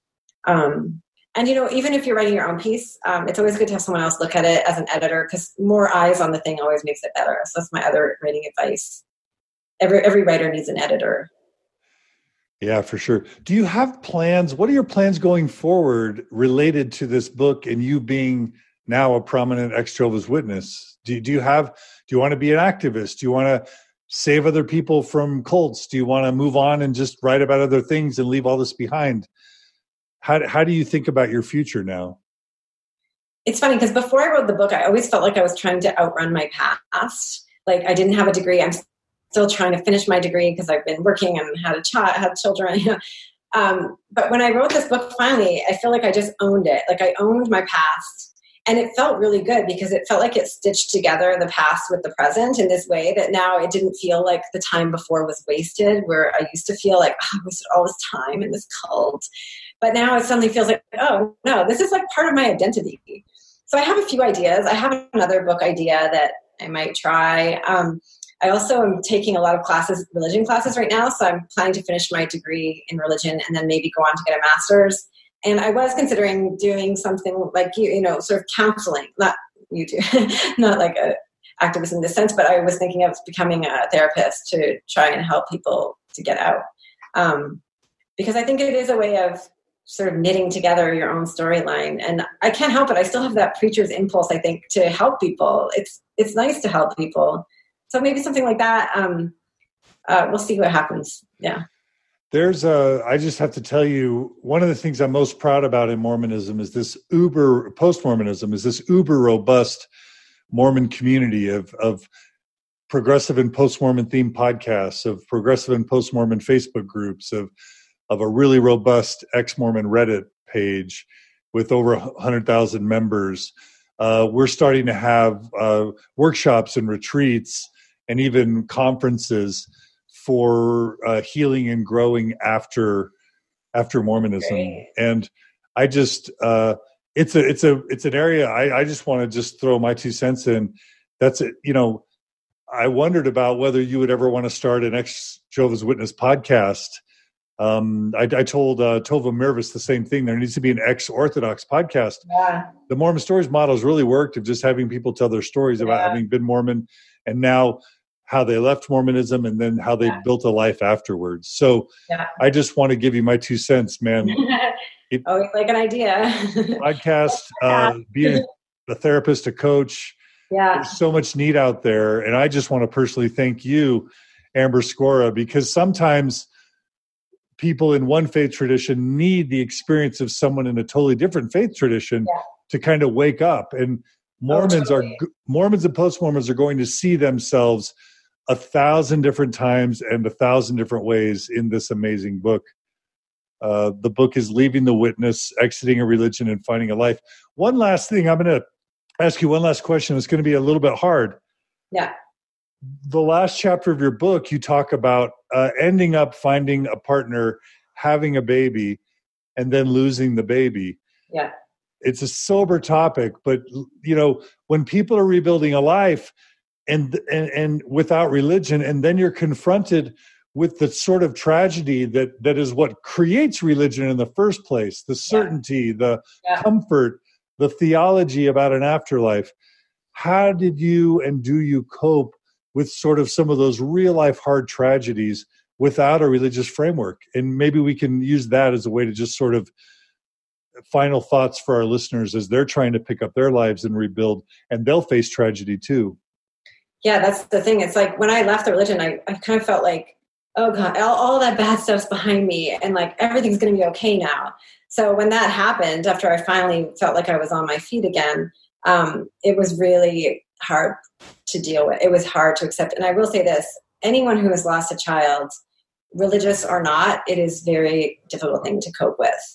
And, even if you're writing your own piece, it's always good to have someone else look at it as an editor because more eyes on the thing always makes it better. So that's my other writing advice. Every writer needs an editor. Yeah, for sure. Do you have plans? What are your plans going forward related to this book and you being now a prominent ex-Jehovah's Witness? Do you want to be an activist? Do you want to save other people from cults? Do you want to move on and just write about other things and leave all this behind? How do you think about your future now? It's funny because before I wrote the book, I always felt like I was trying to outrun my past. Like I didn't have a degree. I'm still trying to finish my degree because I've been working and had children. But when I wrote this book, finally, I feel like I just owned it. Like I owned my past. And it felt really good because it felt like it stitched together the past with the present in this way that now it didn't feel like the time before was wasted, where I used to feel like, I wasted all this time in this cult. But now it suddenly feels like, oh, no, this is like part of my identity. So I have a few ideas. I have another book idea that I might try. I also am taking a lot of religion classes right now. So I'm planning to finish my degree in religion and then maybe go on to get a master's. And I was considering doing something like, sort of counseling, not you two, not like a activist in this sense, but I was thinking of becoming a therapist to try and help people to get out. Because I think it is a way of sort of knitting together your own storyline. And I can't help it. I still have that preacher's impulse, I think, to help people. It's nice to help people. So maybe something like that. We'll see what happens. Yeah. I just have to tell you, one of the things I'm most proud about in Mormonism is this post-Mormonism is this uber robust Mormon community of progressive and post-Mormon themed podcasts, of progressive and post-Mormon Facebook groups, of a really robust ex-Mormon Reddit page with over 100,000 members. We're starting to have workshops and retreats and even conferences for healing and growing after Mormonism. Great. And I just it's an area I just want to just throw my 2 cents in. That's it. I wondered about whether you would ever want to start an ex-Jehovah's Witness podcast. I told Tova Mirvis the same thing. There needs to be an ex-Orthodox podcast. Yeah. The Mormon Stories model has really worked of just having people tell their stories about having been Mormon and now how they left Mormonism and then how they built a life afterwards. So I just want to give you my 2 cents, man. Always like an idea. Podcast, being a therapist, a coach, Yeah. There's so much need out there. And I just want to personally thank you, Amber Scora, because sometimes people in one faith tradition need the experience of someone in a totally different faith tradition to kind of wake up. And Mormons and post-Mormons are going to see themselves 1,000 different times and 1,000 different ways in this amazing book. The book is Leaving the Witness, Exiting a Religion and Finding a Life. One last thing, I'm going to ask you one last question. It's going to be a little bit hard. Yeah. The last chapter of your book, you talk about ending up finding a partner, having a baby, and then losing the baby. Yeah. It's a sober topic, but when people are rebuilding a life and without religion, and then you're confronted with the sort of tragedy that is what creates religion in the first place, the certainty, the comfort, the theology about an afterlife. How did you and do you cope with sort of some of those real life hard tragedies without a religious framework? And maybe we can use that as a way to just sort of final thoughts for our listeners as they're trying to pick up their lives and rebuild, and they'll face tragedy too. Yeah, that's the thing. It's like when I left the religion, I kind of felt like, oh God, all that bad stuff's behind me and like everything's going to be okay now. So when that happened, after I finally felt like I was on my feet again, it was really hard to deal with. It was hard to accept. And I will say this, anyone who has lost a child, religious or not, it is a very difficult thing to cope with.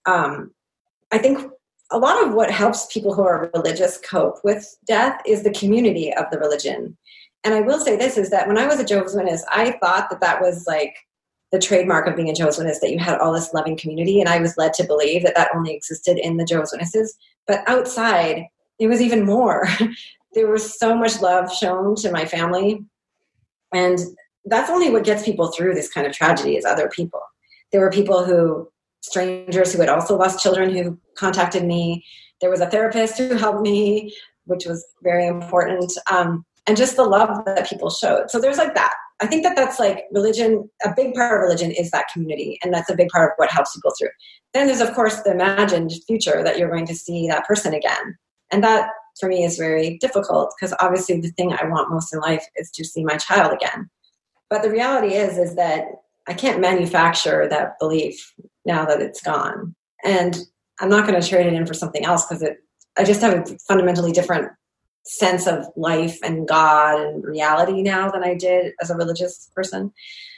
I think a lot of what helps people who are religious cope with death is the community of the religion. And I will say this is that when I was a Jehovah's Witness, I thought that was like the trademark of being a Jehovah's Witness, that you had all this loving community. And I was led to believe that only existed in the Jehovah's Witnesses. But outside, it was even more. There was so much love shown to my family. And that's only what gets people through this kind of tragedy is other people. There were strangers who had also lost children who contacted me. There was a therapist who helped me, which was very important. And just the love that people showed. So there's like that. I think that's like religion. A big part of religion is that community. And that's a big part of what helps people through. Then there's, of course, the imagined future that you're going to see that person again. And that, for me, is very difficult because obviously the thing I want most in life is to see my child again. But the reality is that I can't manufacture that belief now that it's gone. And I'm not going to trade it in for something else because I just have a fundamentally different sense of life and God and reality now than I did as a religious person.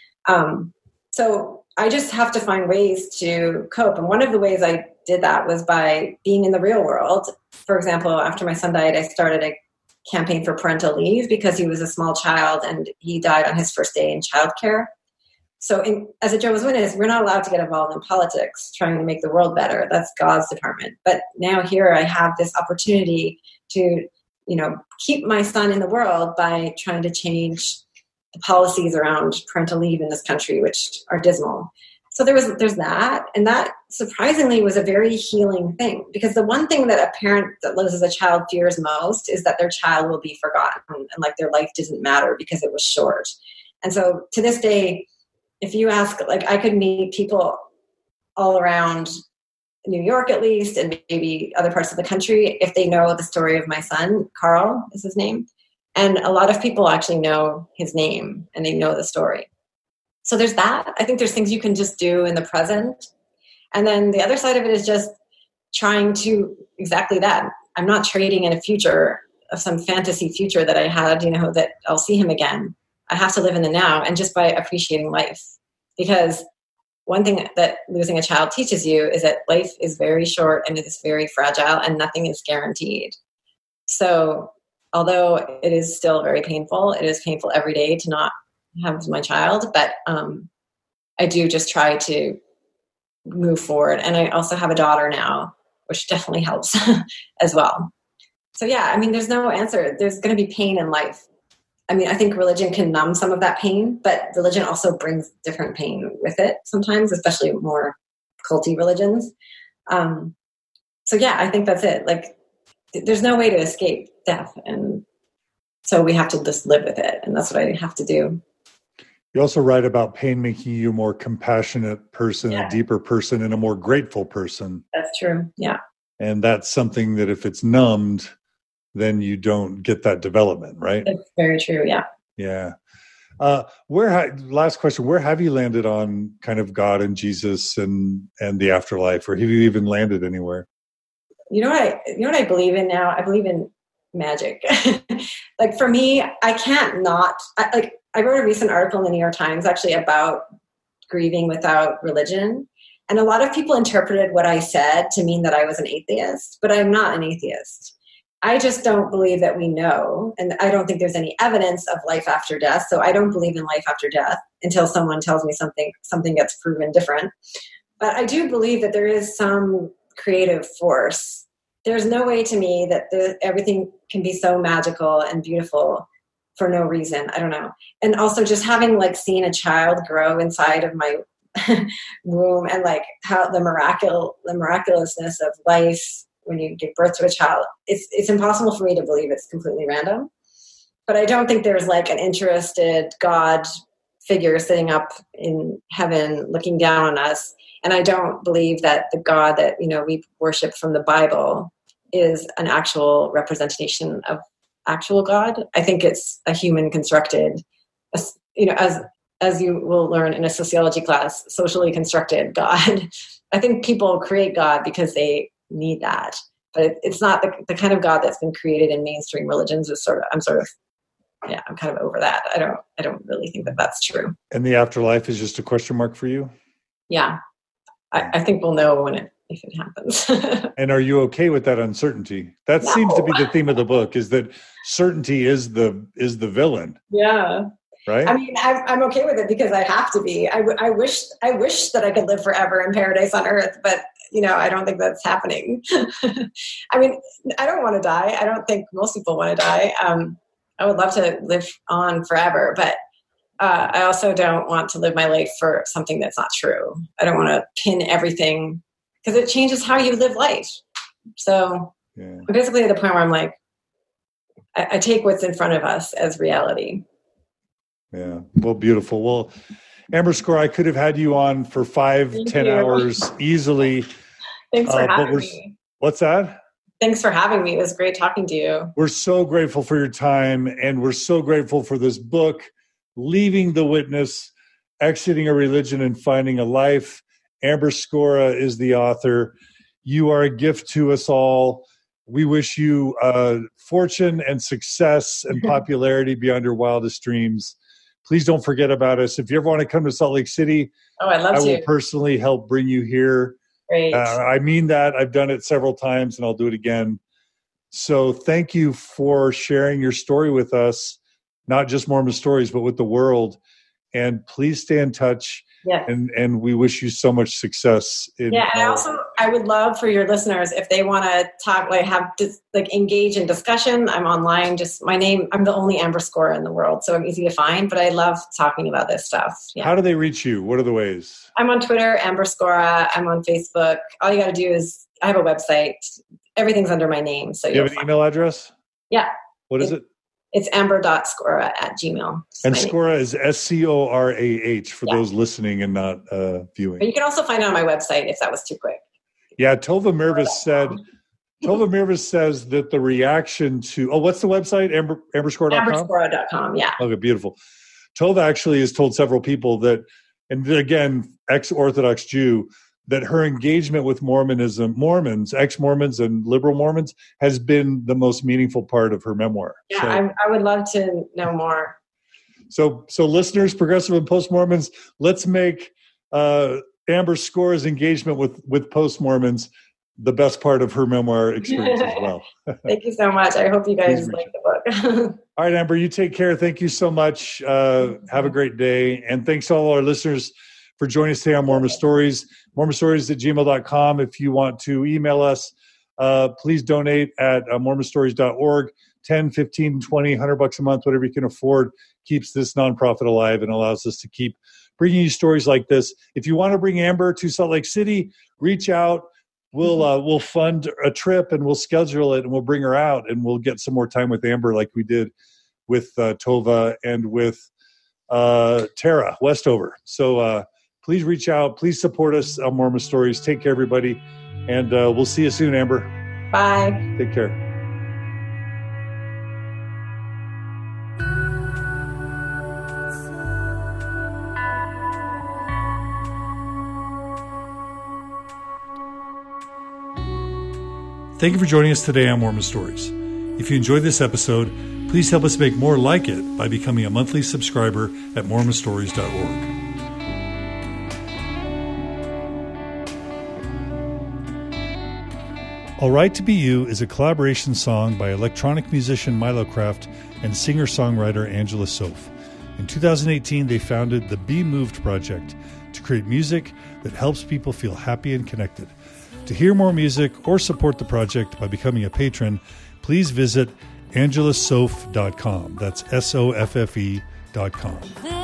So I just have to find ways to cope. And one of the ways I did that was by being in the real world. For example, after my son died, I started a campaign for parental leave because he was a small child and he died on his first day in childcare. So as a Jehovah's Witness, we're not allowed to get involved in politics, trying to make the world better. That's God's department. But now here I have this opportunity to, keep my son in the world by trying to change the policies around parental leave in this country, which are dismal. So there's that. And that surprisingly was a very healing thing, because the one thing that a parent that loses a child fears most is that their child will be forgotten and like their life doesn't matter because it was short. And so to this day, if you ask, like I could meet people all around New York at least, and maybe other parts of the country, if they know the story of my son, Carl is his name. And a lot of people actually know his name and they know the story. So there's that. I think there's things you can just do in the present. And then the other side of it is just trying to exactly that. I'm not trading in a future of some fantasy future that I had, that I'll see him again. I have to live in the now, and just by appreciating life. Because one thing that losing a child teaches you is that life is very short and it is very fragile and nothing is guaranteed. So although it is still very painful, it is painful every day to not have my child, but I do just try to move forward. And I also have a daughter now, which definitely helps as well. So yeah, there's no answer. There's going to be pain in life. I think religion can numb some of that pain, but religion also brings different pain with it sometimes, especially more culty religions. So yeah, I think that's it. Like, there's no way to escape death. And so we have to just live with it. And that's what I have to do. You also write about pain making you a more compassionate person, a deeper person, and a more grateful person. That's true. Yeah. And that's something that if it's numbed, then you don't get that development, right? That's very true. Yeah. Yeah. Last question, where have you landed on kind of God and Jesus and the afterlife, or have you even landed anywhere? You know what I believe in now? I believe in magic. Like for me, I can't not, I wrote a recent article in the New York Times actually about grieving without religion. And a lot of people interpreted what I said to mean that I was an atheist, but I'm not an atheist. I just don't believe that we know. And I don't think there's any evidence of life after death. So I don't believe in life after death until someone tells me something gets proven different. But I do believe that there is some creative force. There's no way to me that everything can be so magical and beautiful for no reason. I don't know. And also just having like seen a child grow inside of my womb and like how the miraculousness of life when you give birth to a child, it's impossible for me to believe it's completely random. But I don't think there's like an interested God figure sitting up in heaven looking down on us. And I don't believe that the God that, we worship from the Bible is an actual representation of actual God. I think it's a human constructed, as you will learn in a sociology class, socially constructed God. I think people create God because they need that, but it's not the kind of God that's been created in mainstream religions. I'm kind of over that. I don't really think that that's true. And the afterlife is just a question mark for you? Yeah. I think we'll know if it happens. And are you okay with that uncertainty? That seems to be the theme of the book, is that certainty is the villain. Yeah. Right? I mean, I'm okay with it because I have to be. I wish that I could live forever in paradise on earth, but I don't think that's happening. I mean, I don't want to die. I don't think most people want to die. I would love to live on forever, but I also don't want to live my life for something that's not true. I don't want to pin everything because it changes how you live life. So I'm basically at the point where I'm like, I take what's in front of us as reality. Yeah. Well, beautiful. Well, Amber Skora, I could have had you on for 5-10 hours easily. Thanks for having me. What's that? Thanks for having me. It was great talking to you. We're so grateful for your time, and we're so grateful for this book, Leaving the Witness, Exiting a Religion and Finding a Life. Amber Skora is the author. You are a gift to us all. We wish you fortune and success and popularity beyond your wildest dreams. Please don't forget about us. If you ever want to come to Salt Lake City, I'd love to. I will personally help bring you here. Great. I mean that. I've done it several times, and I'll do it again. So thank you for sharing your story with us, not just Mormon Stories, but with the world. And please stay in touch. Yeah. And we wish you so much success. And I would love for your listeners, if they want to talk, engage in discussion, I'm online. Just my name, I'm the only Amber Skora in the world, so I'm easy to find, but I love talking about this stuff. Yeah. How do they reach you? What are the ways? I'm on Twitter, Amber Skora. I'm on Facebook. All you got to do is, I have a website. Everything's under my name. So you have an email address? Yeah. What is it? It's amber.skora@gmail.com. And Skora is SCORAH for those listening and not viewing. But you can also find it on my website if that was too quick. Yeah, Tova Mirvis says that the reaction to, what's the website? Amberskora.com? Amberskora.com, yeah. Okay, beautiful. Tova actually has told several people that, and again, ex-Orthodox Jew, that her engagement with Mormons, ex-Mormons and liberal Mormons, has been the most meaningful part of her memoir. Yeah, so, I would love to know more. So listeners, progressive and post-Mormons, let's make Amber Skora's engagement with post-Mormons the best part of her memoir experience as well. Thank you so much. I hope you guys like the book. All right, Amber, you take care. Thank you so much. Have a great day. And thanks to all our listeners for joining us today on Mormon Stories. MormonStories@gmail.com. If you want to email us, please donate at mormonstories.org. 10, 15, 20, $100 a month, whatever you can afford, keeps this nonprofit alive and allows us to keep bringing you stories like this. If you want to bring Amber to Salt Lake City, reach out. We'll fund a trip and we'll schedule it and we'll bring her out and we'll get some more time with Amber like we did with Tova and with Tara Westover. So please reach out. Please support us on Mormon Stories. Take care, everybody. And we'll see you soon, Amber. Bye. Take care. Thank you for joining us today on Mormon Stories. If you enjoyed this episode, please help us make more like it by becoming a monthly subscriber at mormonstories.org. All Right to Be You is a collaboration song by electronic musician Milo Craft and singer-songwriter Angela Soph. In 2018, they founded the Be Moved Project to create music that helps people feel happy and connected. To hear more music or support the project by becoming a patron, please visit angelasoph.com. That's SOFFE.com.